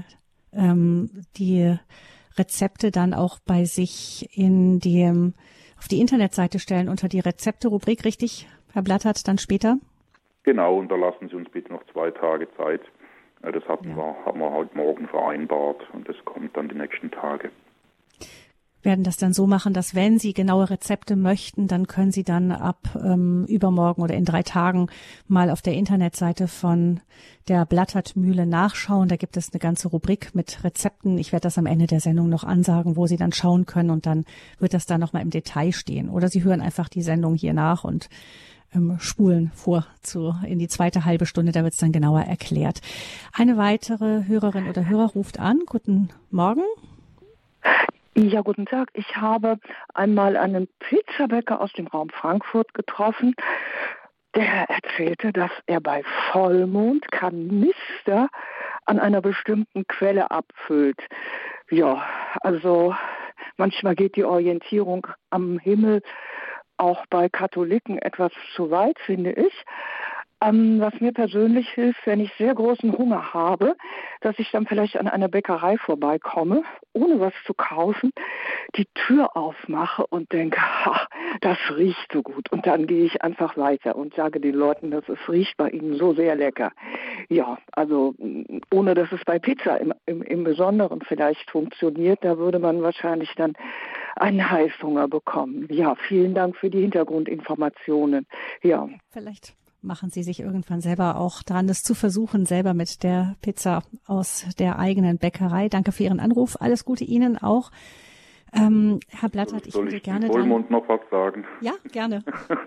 Rezepte dann auch bei sich auf die Internetseite stellen unter die Rezepte-Rubrik, richtig, Herr Blattert, dann später? Genau, und da lassen Sie uns bitte noch 2 Tage Zeit. Das haben wir heute Morgen vereinbart und das kommt dann die nächsten Tage. Werden das dann so machen, dass wenn Sie genaue Rezepte möchten, dann können Sie dann ab übermorgen oder in 3 Tagen mal auf der Internetseite von der Blattert-Mühle nachschauen. Da gibt es eine ganze Rubrik mit Rezepten. Ich werde das am Ende der Sendung noch ansagen, wo Sie dann schauen können und dann wird das da nochmal im Detail stehen. Oder Sie hören einfach die Sendung hier nach und spulen vor in die zweite halbe Stunde, da wird es dann genauer erklärt. Eine weitere Hörerin oder Hörer ruft an. Guten Morgen. Ja, guten Tag. Ich habe einmal einen Pizzabäcker aus dem Raum Frankfurt getroffen, der erzählte, dass er bei Vollmond Kanister an einer bestimmten Quelle abfüllt. Ja, also manchmal geht die Orientierung am Himmel auch bei Katholiken etwas zu weit, finde ich. Was mir persönlich hilft, wenn ich sehr großen Hunger habe, dass ich dann vielleicht an einer Bäckerei vorbeikomme, ohne was zu kaufen, die Tür aufmache und denke, das riecht so gut. Und dann gehe ich einfach weiter und sage den Leuten, dass es riecht bei ihnen so sehr lecker. Ja, also ohne dass es bei Pizza im Besonderen vielleicht funktioniert, da würde man wahrscheinlich dann einen Heißhunger bekommen. Ja, vielen Dank für die Hintergrundinformationen. Ja. Vielleicht machen Sie sich irgendwann selber auch dran, das zu versuchen, selber mit der Pizza aus der eigenen Bäckerei. Danke für Ihren Anruf. Alles Gute Ihnen auch. Herr Blattert, ich würde gerne Vollmond noch was sagen? Ja, gerne.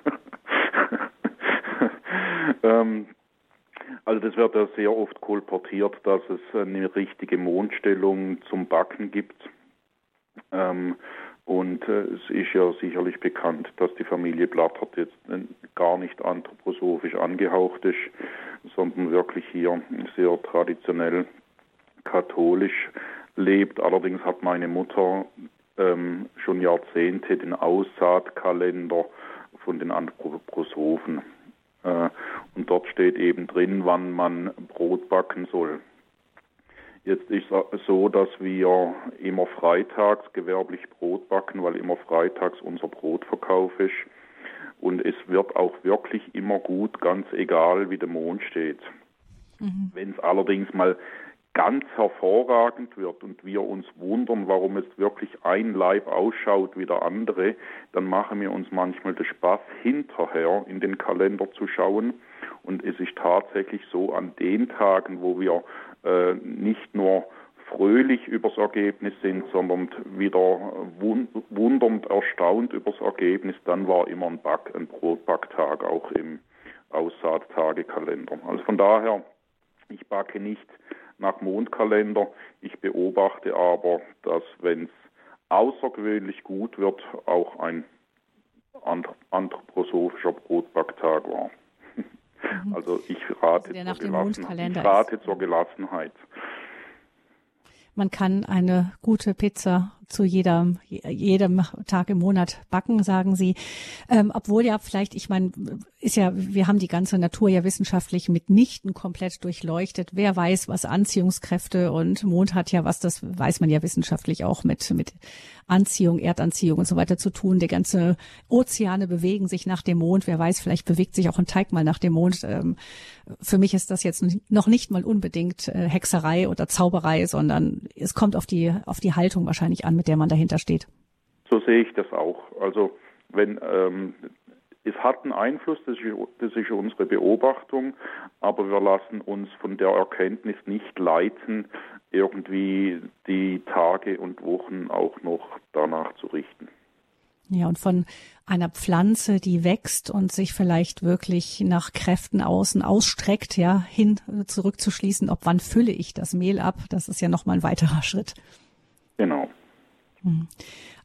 Also das wird ja sehr oft kolportiert, dass es eine richtige Mondstellung zum Backen gibt. Und es ist ja sicherlich bekannt, dass die Familie Blattert jetzt gar nicht anthroposophisch angehaucht ist, sondern wirklich hier sehr traditionell katholisch lebt. Allerdings hat meine Mutter schon Jahrzehnte den Aussaatkalender von den Anthroposophen. Und dort steht eben drin, wann man Brot backen soll. Jetzt ist es so, dass wir immer freitags gewerblich Brot backen, weil immer freitags unser Brotverkauf ist. Und es wird auch wirklich immer gut, ganz egal wie der Mond steht. Mhm. Wenn es allerdings mal ganz hervorragend wird und wir uns wundern, warum es wirklich ein Leib ausschaut wie der andere, dann machen wir uns manchmal den Spaß, hinterher in den Kalender zu schauen. Und es ist tatsächlich so, an den Tagen, wo wir nicht nur fröhlich übers Ergebnis sind, sondern wieder wundernd erstaunt übers Ergebnis, dann war immer ein Brotbacktag auch im Aussaattagekalender. Also von daher, ich backe nicht nach Mondkalender, ich beobachte aber, dass wenn es außergewöhnlich gut wird, auch ein anthroposophischer Brotbacktag war. Also ich rate zur Gelassenheit. Man kann eine gute Pizza zu jedem Tag im Monat backen, sagen Sie. Obwohl ja vielleicht, ich meine, wir haben die ganze Natur ja wissenschaftlich mitnichten komplett durchleuchtet. Wer weiß, was Anziehungskräfte und Mond hat ja was, das weiß man ja wissenschaftlich auch mit Anziehung, Erdanziehung und so weiter zu tun. Die ganze Ozeane bewegen sich nach dem Mond. Wer weiß, vielleicht bewegt sich auch ein Teig mal nach dem Mond. Für mich ist das jetzt noch nicht mal unbedingt Hexerei oder Zauberei, sondern es kommt auf die Haltung wahrscheinlich an, mit der man dahinter steht. So sehe ich das auch. Also wenn es hat einen Einfluss, das ist unsere Beobachtung, aber wir lassen uns von der Erkenntnis nicht leiten, irgendwie die Tage und Wochen auch noch danach zu richten. Ja, und von einer Pflanze, die wächst und sich vielleicht wirklich nach Kräften außen ausstreckt, ja, hin zurückzuschließen, ob wann fülle ich das Mehl ab, das ist ja nochmal ein weiterer Schritt. Genau.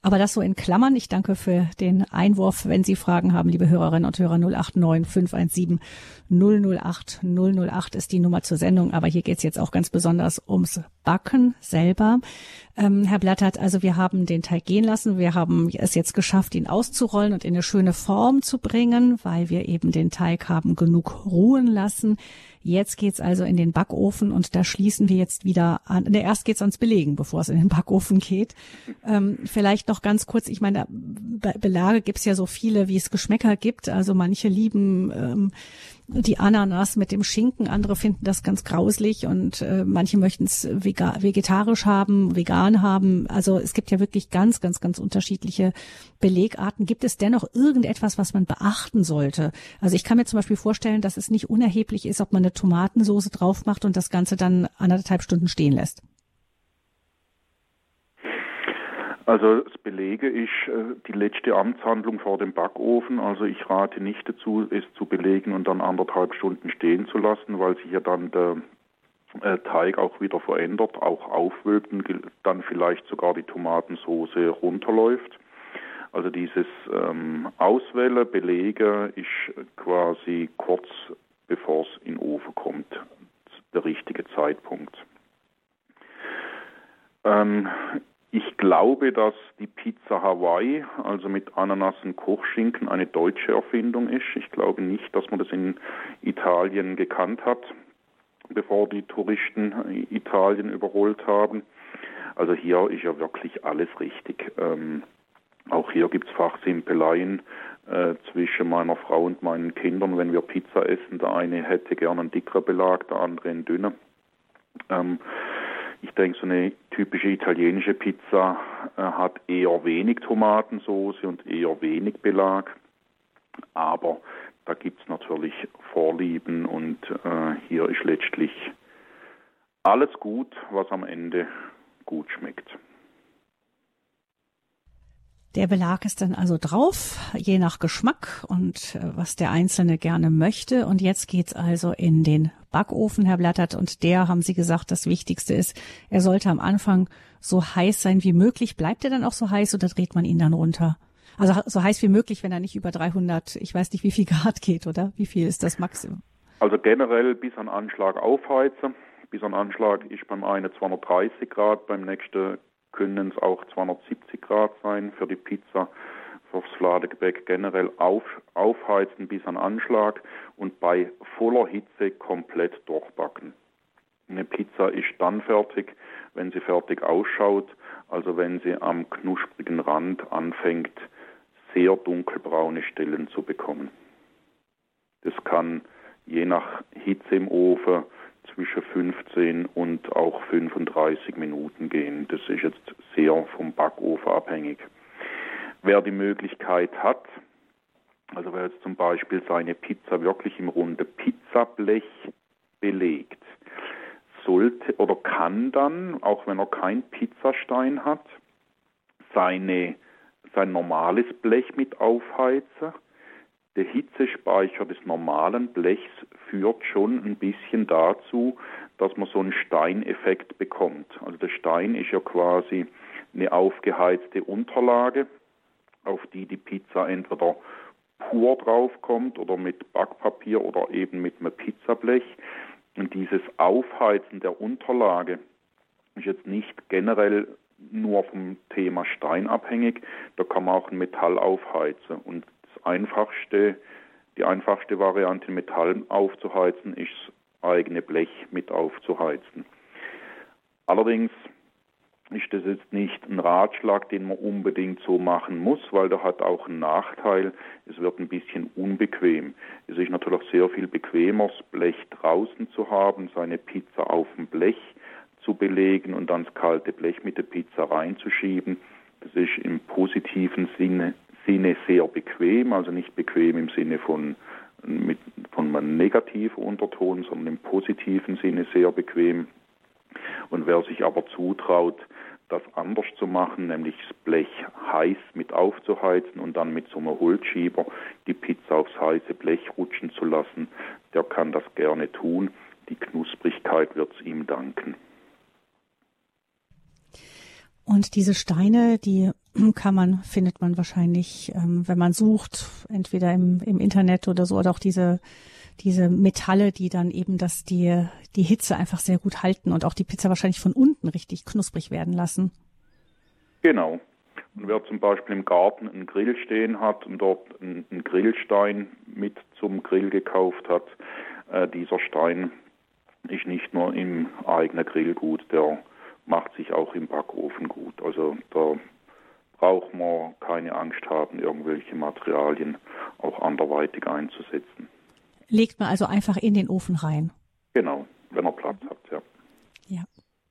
Aber das so in Klammern. Ich danke für den Einwurf. Wenn Sie Fragen haben, liebe Hörerinnen und Hörer, 089 517 008 008 ist die Nummer zur Sendung. Aber hier geht's jetzt auch ganz besonders ums Backen selber. Herr Blattert, also wir haben den Teig gehen lassen. Wir haben es jetzt geschafft, ihn auszurollen und in eine schöne Form zu bringen, weil wir eben den Teig haben genug ruhen lassen. Jetzt geht's also in den Backofen und da schließen wir jetzt wieder an. Erst geht's ans Belegen, bevor es in den Backofen geht. Vielleicht noch ganz kurz, ich meine, Belage gibt's ja so viele, wie es Geschmäcker gibt. Also manche lieben die Ananas mit dem Schinken, andere finden das ganz grauslich und manche möchten es vegetarisch haben, vegan haben. Also es gibt ja wirklich ganz, ganz, ganz unterschiedliche Belegarten. Gibt es dennoch irgendetwas, was man beachten sollte? Also ich kann mir zum Beispiel vorstellen, dass es nicht unerheblich ist, ob man eine Tomatensoße drauf macht und das Ganze dann 1,5 Stunden stehen lässt. Also das Belege ist die letzte Amtshandlung vor dem Backofen. Also ich rate nicht dazu, es zu belegen und dann 1,5 Stunden stehen zu lassen, weil sich ja dann der Teig auch wieder verändert, auch aufwölbt und dann vielleicht sogar die Tomatensauce runterläuft. Also dieses Auswählen, Belege ist quasi kurz bevor es in den Ofen kommt, der richtige Zeitpunkt. Ich glaube, dass die Pizza Hawaii, also mit Ananas und Kochschinken, eine deutsche Erfindung ist. Ich glaube nicht, dass man das in Italien gekannt hat, bevor die Touristen Italien überholt haben. Also hier ist ja wirklich alles richtig. Auch hier gibt es Fachsimpeleien zwischen meiner Frau und meinen Kindern, wenn wir Pizza essen. Der eine hätte gerne einen dickeren Belag, der andere einen dünnen. Ich denke, so eine typische italienische Pizza hat eher wenig Tomatensauce und eher wenig Belag. Aber da gibt es natürlich Vorlieben und hier ist letztlich alles gut, was am Ende gut schmeckt. Der Belag ist dann also drauf, je nach Geschmack und was der Einzelne gerne möchte. Und jetzt geht's also in den Backofen, Herr Blattert. Und der, haben Sie gesagt, das Wichtigste ist, er sollte am Anfang so heiß sein wie möglich. Bleibt er dann auch so heiß oder dreht man ihn dann runter? Also so heiß wie möglich, wenn er nicht über 300, ich weiß nicht, wie viel Grad geht, oder? Wie viel ist das Maximum? Also generell bis an Anschlag aufheizen. Bis an Anschlag ist beim einen 230 Grad, beim nächsten können es auch 270 Grad sein. Für die Pizza, fürs Fladengebäck generell aufheizen bis an Anschlag und bei voller Hitze komplett durchbacken. Eine Pizza ist dann fertig, wenn sie fertig ausschaut, also wenn sie am knusprigen Rand anfängt, sehr dunkelbraune Stellen zu bekommen. Das kann je nach Hitze im Ofen zwischen 15 und auch 35 Minuten gehen. Das ist jetzt sehr vom Backofen abhängig. Wer die Möglichkeit hat, also wer jetzt zum Beispiel seine Pizza wirklich im runden Pizzablech belegt, sollte oder kann dann, auch wenn er keinen Pizzastein hat, sein normales Blech mit aufheizen. Der Hitzespeicher des normalen Blechs führt schon ein bisschen dazu, dass man so einen Steineffekt bekommt. Also der Stein ist ja quasi eine aufgeheizte Unterlage, auf die die Pizza entweder pur draufkommt oder mit Backpapier oder eben mit einem Pizzablech. Und dieses Aufheizen der Unterlage ist jetzt nicht generell nur vom Thema Stein abhängig, da kann man auch ein Metall aufheizen. Und die einfachste Variante, Metall aufzuheizen, ist das eigene Blech mit aufzuheizen. Allerdings ist das jetzt nicht ein Ratschlag, den man unbedingt so machen muss, weil der hat auch einen Nachteil. Es wird ein bisschen unbequem. Es ist natürlich sehr viel bequemer, das Blech draußen zu haben, seine Pizza auf dem Blech zu belegen und dann das kalte Blech mit der Pizza reinzuschieben. Das ist im positiven Sinne sehr bequem, also nicht bequem im Sinne von einem negativen Unterton, sondern im positiven Sinne sehr bequem. Und wer sich aber zutraut, das anders zu machen, nämlich das Blech heiß mit aufzuheizen und dann mit so einem Holzschieber die Pizza aufs heiße Blech rutschen zu lassen, der kann das gerne tun. Die Knusprigkeit wird es ihm danken. Und diese Steine, die findet man wahrscheinlich, wenn man sucht, entweder im Internet oder so, oder auch diese Metalle, die dann eben die Hitze einfach sehr gut halten und auch die Pizza wahrscheinlich von unten richtig knusprig werden lassen. Genau. Und wer zum Beispiel im Garten einen Grill stehen hat und dort einen Grillstein mit zum Grill gekauft hat, dieser Stein ist nicht nur im eigenen Grill gut, der macht sich auch im Backofen gut. Also da braucht man keine Angst haben, irgendwelche Materialien auch anderweitig einzusetzen. Legt man also einfach in den Ofen rein? Genau, wenn er Platz hat, ja. Ja.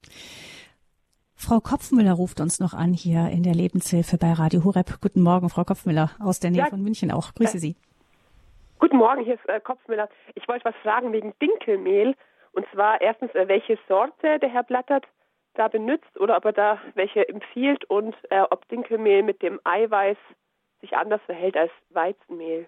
Frau Kopfmüller ruft uns noch an hier in der Lebenshilfe bei Radio Horeb. Guten Morgen, Frau Kopfmüller, aus der Nähe von München auch. Grüße Sie. Guten Morgen, hier ist Kopfmüller. Ich wollte was fragen wegen Dinkelmehl. Und zwar erstens, welche Sorte der Herr Blattert da benutzt oder ob er da welche empfiehlt und ob Dinkelmehl mit dem Eiweiß sich anders verhält als Weizenmehl.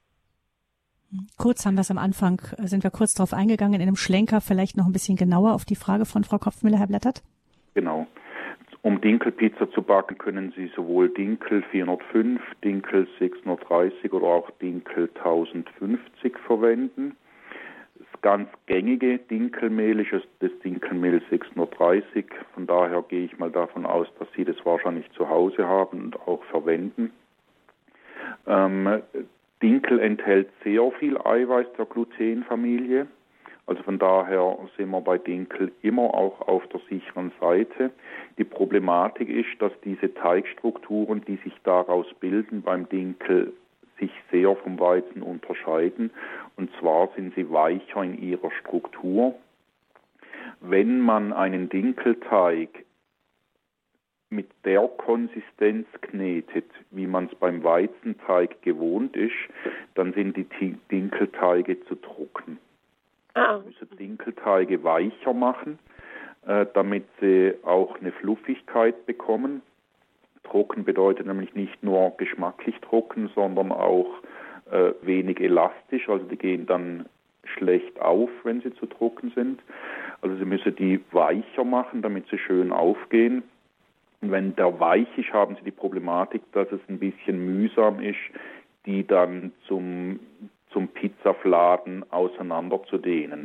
Kurz sind wir kurz darauf eingegangen, in einem Schlenker vielleicht noch ein bisschen genauer auf die Frage von Frau Kopfmüller, Herr Blattert. Genau. Um Dinkelpizza zu backen, können Sie sowohl Dinkel 405, Dinkel 630 oder auch Dinkel 1050 verwenden. Das ganz gängige Dinkelmehl ist das Dinkelmehl 630. Von daher gehe ich mal davon aus, dass Sie das wahrscheinlich zu Hause haben und auch verwenden. Dinkel enthält sehr viel Eiweiß der Glutenfamilie. Also von daher sind wir bei Dinkel immer auch auf der sicheren Seite. Die Problematik ist, dass diese Teigstrukturen, die sich daraus bilden beim Dinkel, sich sehr vom Weizen unterscheiden. Und zwar sind sie weicher in ihrer Struktur. Wenn man einen Dinkelteig mit der Konsistenz knetet, wie man es beim Weizenteig gewohnt ist, dann sind die Dinkelteige zu trocken. Man müssen Dinkelteige weicher machen, damit sie auch eine Fluffigkeit bekommen. Trocken bedeutet nämlich nicht nur geschmacklich trocken, sondern auch wenig elastisch. Also die gehen dann schlecht auf, wenn sie zu trocken sind. Also Sie müssen die weicher machen, damit sie schön aufgehen. Und wenn der weich ist, haben Sie die Problematik, dass es ein bisschen mühsam ist, die dann zum Pizzafladen auseinander zu dehnen.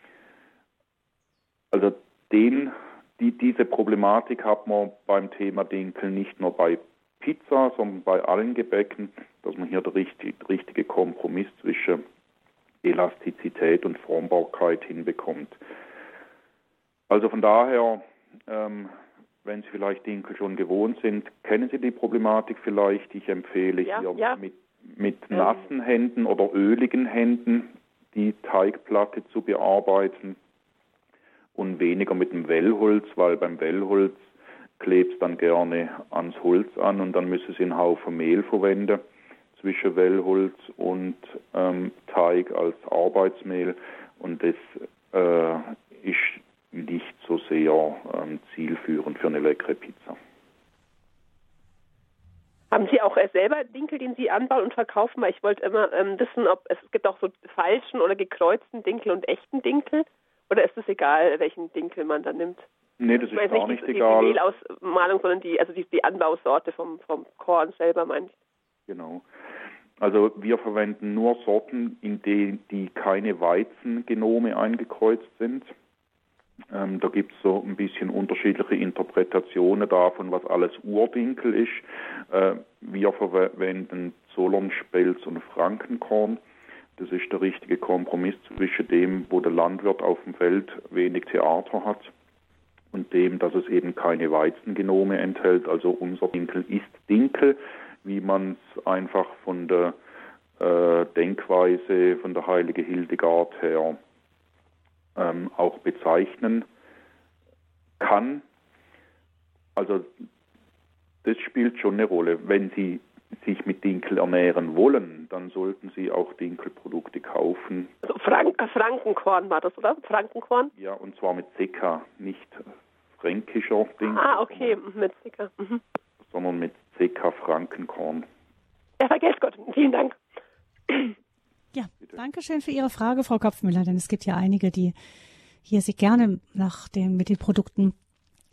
Also diese Problematik hat man beim Thema Dinkel nicht nur bei Pizza, sondern bei allen Gebäcken, dass man hier den richtige Kompromiss zwischen Elastizität und Formbarkeit hinbekommt. Also von daher, wenn Sie vielleicht Dinkel schon gewohnt sind, kennen Sie die Problematik vielleicht. Ich empfehle hier mit nassen Händen oder öligen Händen die Teigplatte zu bearbeiten und weniger mit dem Wellholz, weil beim Wellholz klebt es dann gerne ans Holz an und dann müssen Sie einen Haufen Mehl verwenden zwischen Wellholz und Teig als Arbeitsmehl und das ist nicht so sehr zielführend für eine leckere Pizza. Haben Sie auch selber Dinkel, den Sie anbauen und verkaufen? Weil ich wollte immer wissen, ob es gibt auch so falschen oder gekreuzten Dinkel und echten Dinkel. Oder ist es egal, welchen Dinkel man da nimmt? Nee, das ist gar nicht egal. Die Mehlausmalung, sondern die Anbausorte vom Korn selber, meine ich. Genau. Also wir verwenden nur Sorten, in denen die keine Weizengenome eingekreuzt sind. Da gibt es so ein bisschen unterschiedliche Interpretationen davon, was alles Urdinkel ist. Wir verwenden Zollern, Spelz und Frankenkorn. Das ist der richtige Kompromiss zwischen dem, wo der Landwirt auf dem Feld wenig Theater hat und dem, dass es eben keine Weizengenome enthält. Also unser Dinkel ist Dinkel, wie man es einfach von der Denkweise von der Heilige Hildegard her auch bezeichnen kann. Also das spielt schon eine Rolle. Wenn Sie sich mit Dinkel ernähren wollen, dann sollten Sie auch Dinkelprodukte kaufen. Also Frankenkorn war das, oder? Frankenkorn? Ja, und zwar mit Zeka, nicht fränkischer Dinkel. Ah, okay, mit Zeka. Sondern mit Zeka Frankenkorn. Ja, vergesst Gott. Vielen Dank. Ja, danke schön für Ihre Frage, Frau Kopfmüller, denn es gibt ja einige, die hier sich gerne mit den Produkten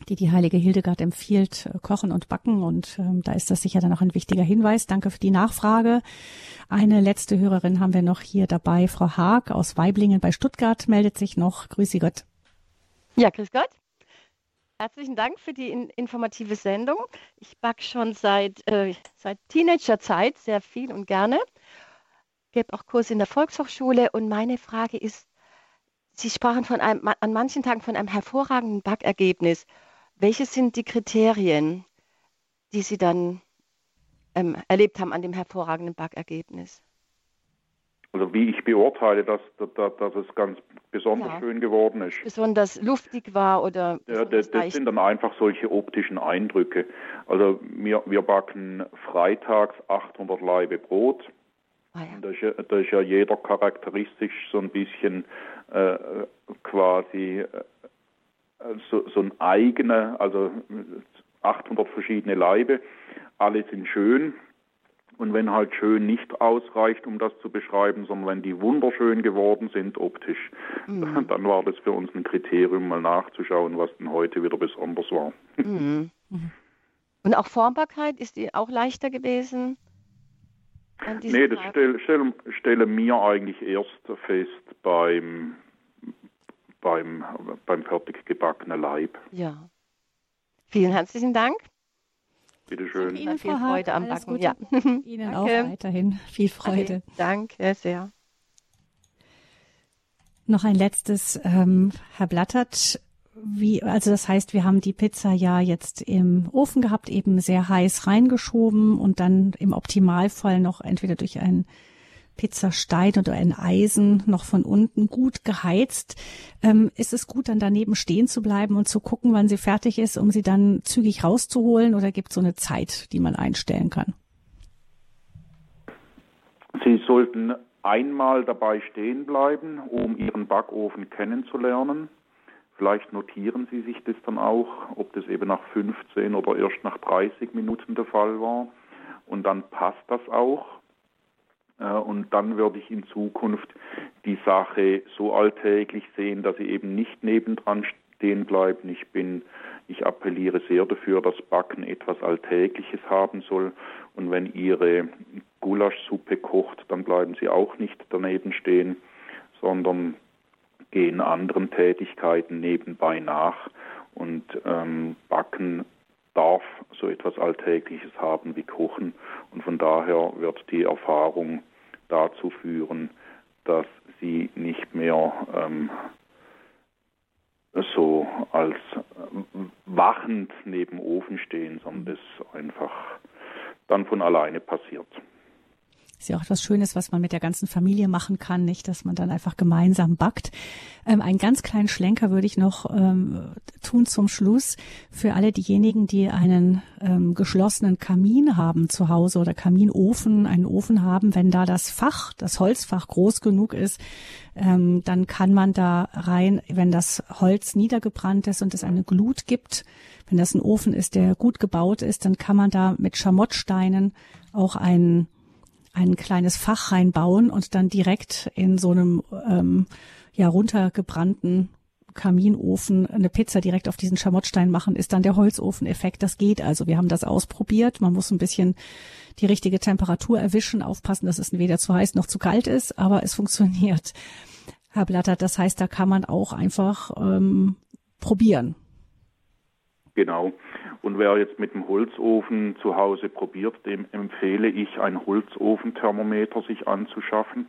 die heilige Hildegard empfiehlt, kochen und backen. Und da ist das sicher dann auch ein wichtiger Hinweis. Danke für die Nachfrage. Eine letzte Hörerin haben wir noch hier dabei. Frau Haag aus Waiblingen bei Stuttgart meldet sich noch. Grüße Gott. Ja, grüß Gott. Herzlichen Dank für die informative Sendung. Ich backe schon seit Teenagerzeit sehr viel und gerne. Gebe auch Kurse in der Volkshochschule. Und meine Frage ist, Sie sprachen an manchen Tagen von einem hervorragenden Backergebnis. Welche sind die Kriterien, die Sie dann erlebt haben an dem hervorragenden Backergebnis? Also wie ich beurteile, dass es ganz besonders schön geworden ist. Besonders luftig war oder das sind dann einfach solche optischen Eindrücke. Also wir backen freitags 800 Laibe Brot. Ah, ja. Da ist ja jeder charakteristisch so ein bisschen quasi so ein eigener, also 800 verschiedene Laibe, alle sind schön. Und wenn halt schön nicht ausreicht, um das zu beschreiben, sondern wenn die wunderschön geworden sind optisch, dann war das für uns ein Kriterium, mal nachzuschauen, was denn heute wieder besonders war. Mhm. Und auch Formbarkeit, ist die auch leichter gewesen? Nee, das stelle mir eigentlich erst fest beim fertig gebackenen Leib. Ja. Vielen herzlichen Dank. Bitte schön. Ihnen viel Freude am Backen. Ja. Ihnen auch weiterhin viel Freude. Okay. Danke sehr. Noch ein letztes, Herr Blattert. Das heißt, wir haben die Pizza ja jetzt im Ofen gehabt, eben sehr heiß reingeschoben und dann im Optimalfall noch entweder durch einen Pizzastein oder ein Eisen noch von unten gut geheizt. Ist es gut, dann daneben stehen zu bleiben und zu gucken, wann sie fertig ist, um sie dann zügig rauszuholen, oder gibt es so eine Zeit, die man einstellen kann? Sie sollten einmal dabei stehen bleiben, um Ihren Backofen kennenzulernen. Vielleicht notieren Sie sich das dann auch, ob das eben nach 15 oder erst nach 30 Minuten der Fall war. Und dann passt das auch. Und dann würde ich in Zukunft die Sache so alltäglich sehen, dass Sie eben nicht nebendran stehen bleiben. Ich appelliere sehr dafür, dass Backen etwas Alltägliches haben soll. Und wenn Ihre Gulaschsuppe kocht, dann bleiben Sie auch nicht daneben stehen, sondern gehen anderen Tätigkeiten nebenbei nach. Und Backen darf so etwas Alltägliches haben wie Kochen. Und von daher wird die Erfahrung dazu führen, dass Sie nicht mehr so als wachend neben dem Ofen stehen, sondern das einfach dann von alleine passiert. Ist ja auch etwas Schönes, was man mit der ganzen Familie machen kann, nicht, dass man dann einfach gemeinsam backt. Einen ganz kleinen Schlenker würde ich noch tun zum Schluss für alle diejenigen, die einen geschlossenen Kamin haben zu Hause oder Kaminofen, einen Ofen haben. Wenn da das Holzfach groß genug ist, dann kann man da rein, wenn das Holz niedergebrannt ist und es eine Glut gibt, wenn das ein Ofen ist, der gut gebaut ist, dann kann man da mit Schamottsteinen auch ein kleines Fach reinbauen und dann direkt in so einem runtergebrannten Kaminofen eine Pizza direkt auf diesen Schamottstein machen, ist dann der Holzofeneffekt. Das geht also. Wir haben das ausprobiert. Man muss ein bisschen die richtige Temperatur erwischen, aufpassen, dass es weder zu heiß noch zu kalt ist, aber es funktioniert. Herr Blattert, das heißt, da kann man auch einfach probieren. Genau. Und wer jetzt mit dem Holzofen zu Hause probiert, dem empfehle ich, ein Holzofenthermometer sich anzuschaffen,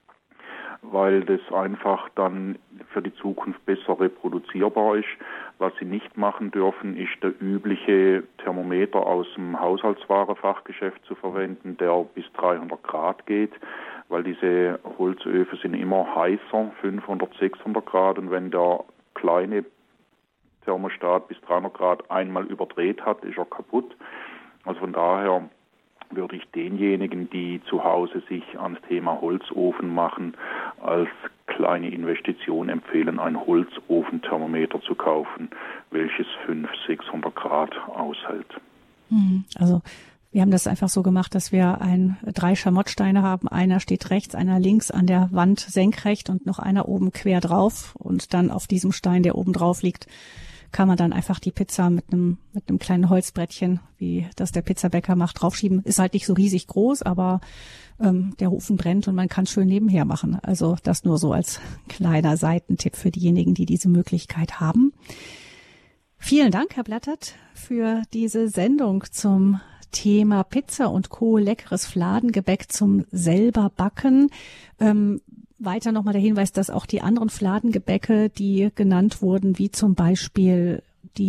weil das einfach dann für die Zukunft besser reproduzierbar ist. Was Sie nicht machen dürfen, ist der übliche Thermometer aus dem Haushaltswarenfachgeschäft zu verwenden, der bis 300 Grad geht, weil diese Holzöfen sind immer heißer, 500, 600 Grad, und wenn der kleine Thermostat bis 300 Grad einmal überdreht hat, ist er kaputt. Also von daher würde ich denjenigen, die zu Hause sich ans Thema Holzofen machen, als kleine Investition empfehlen, ein Holzofenthermometer zu kaufen, welches 500, 600 Grad aushält. Also wir haben das einfach so gemacht, dass wir 3 Schamottsteine haben. Einer steht rechts, einer links an der Wand senkrecht und noch einer oben quer drauf. Und dann auf diesem Stein, der oben drauf liegt, kann man dann einfach die Pizza mit einem kleinen Holzbrettchen, wie das der Pizzabäcker macht, draufschieben. Ist halt nicht so riesig groß, aber der Ofen brennt und man kann schön nebenher machen. Also das nur so als kleiner Seitentipp für diejenigen, die diese Möglichkeit haben. Vielen Dank, Herr Blattert, für diese Sendung zum Thema Pizza und Co. Leckeres Fladengebäck zum selber backen. Weiter nochmal der Hinweis, dass auch die anderen Fladengebäcke, die genannt wurden, wie zum Beispiel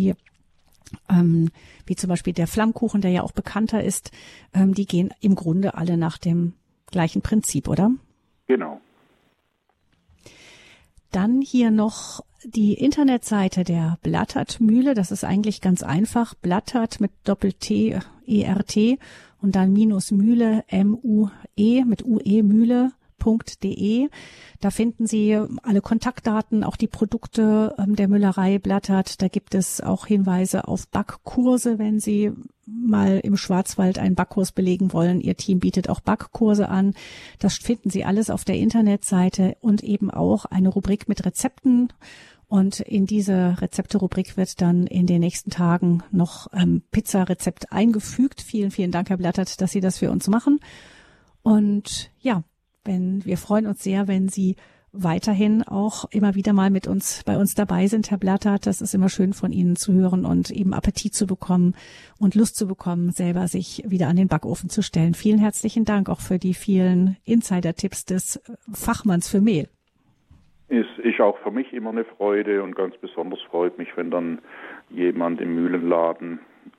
der Flammkuchen, der ja auch bekannter ist, die gehen im Grunde alle nach dem gleichen Prinzip, oder? Genau. Dann hier noch die Internetseite der Blattert-Mühle. Das ist eigentlich ganz einfach. Blattert mit Doppel-T, E-R-T und dann Mühle, M-U-E mit U-E, Mühle.de. Da finden Sie alle Kontaktdaten, auch die Produkte der Müllerei Blattert. Da gibt es auch Hinweise auf Backkurse, wenn Sie mal im Schwarzwald einen Backkurs belegen wollen. Ihr Team bietet auch Backkurse an. Das finden Sie alles auf der Internetseite und eben auch eine Rubrik mit Rezepten. Und in diese Rezepte-Rubrik wird dann in den nächsten Tagen noch Pizzarezept eingefügt. Vielen, vielen Dank, Herr Blattert, dass Sie das für uns machen. Und ja, wir freuen uns sehr, wenn Sie weiterhin auch immer wieder mal bei uns dabei sind, Herr Blattert. Das ist immer schön von Ihnen zu hören und eben Appetit zu bekommen und Lust zu bekommen, selber sich wieder an den Backofen zu stellen. Vielen herzlichen Dank auch für die vielen Insider-Tipps des Fachmanns für Mehl. Ist auch für mich immer eine Freude und ganz besonders freut mich, wenn dann jemand im Mühlenladen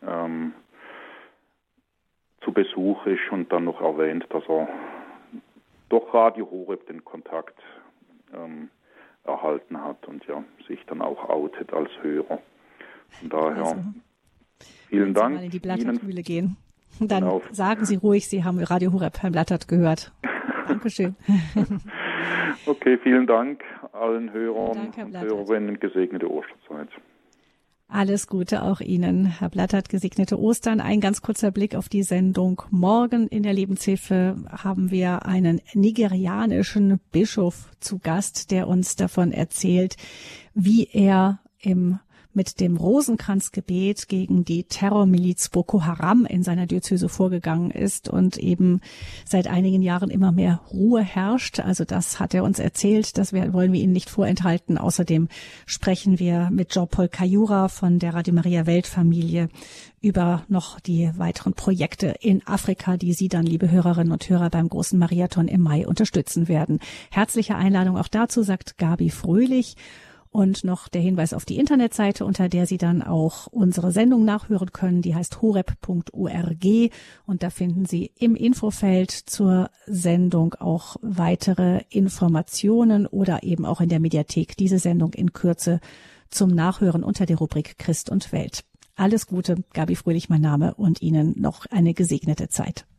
zu Besuch ist und dann noch erwähnt, dass er durch Radio Horeb den Kontakt erhalten hat und ja sich dann auch outet als Hörer. Von daher also, vielen Dank. Wenn Sie mal in die Blattert-Mühle gehen, dann sagen Sie ruhig, Sie haben Radio Horeb Herrn Blattert gehört. Dankeschön. Okay, vielen Dank allen Hörern und Hörerinnen. Gesegnete Osterzeit. Alles Gute auch Ihnen, Herr Blattert, gesegnete Ostern. Ein ganz kurzer Blick auf die Sendung. Morgen in der Lebenshilfe haben wir einen nigerianischen Bischof zu Gast, der uns davon erzählt, wie er mit dem Rosenkranzgebet gegen die Terrormiliz Boko Haram in seiner Diözese vorgegangen ist und eben seit einigen Jahren immer mehr Ruhe herrscht. Also das hat er uns erzählt, das wollen wir Ihnen nicht vorenthalten. Außerdem sprechen wir mit Jean-Paul Kayura von der Radio Maria Weltfamilie über noch die weiteren Projekte in Afrika, die Sie dann, liebe Hörerinnen und Hörer, beim großen Mariathon im Mai unterstützen werden. Herzliche Einladung auch dazu, sagt Gabi Fröhlich. Und noch der Hinweis auf die Internetseite, unter der Sie dann auch unsere Sendung nachhören können. Die heißt horeb.org und da finden Sie im Infofeld zur Sendung auch weitere Informationen oder eben auch in der Mediathek diese Sendung in Kürze zum Nachhören unter der Rubrik Christ und Welt. Alles Gute, Gabi Fröhlich mein Name und Ihnen noch eine gesegnete Zeit.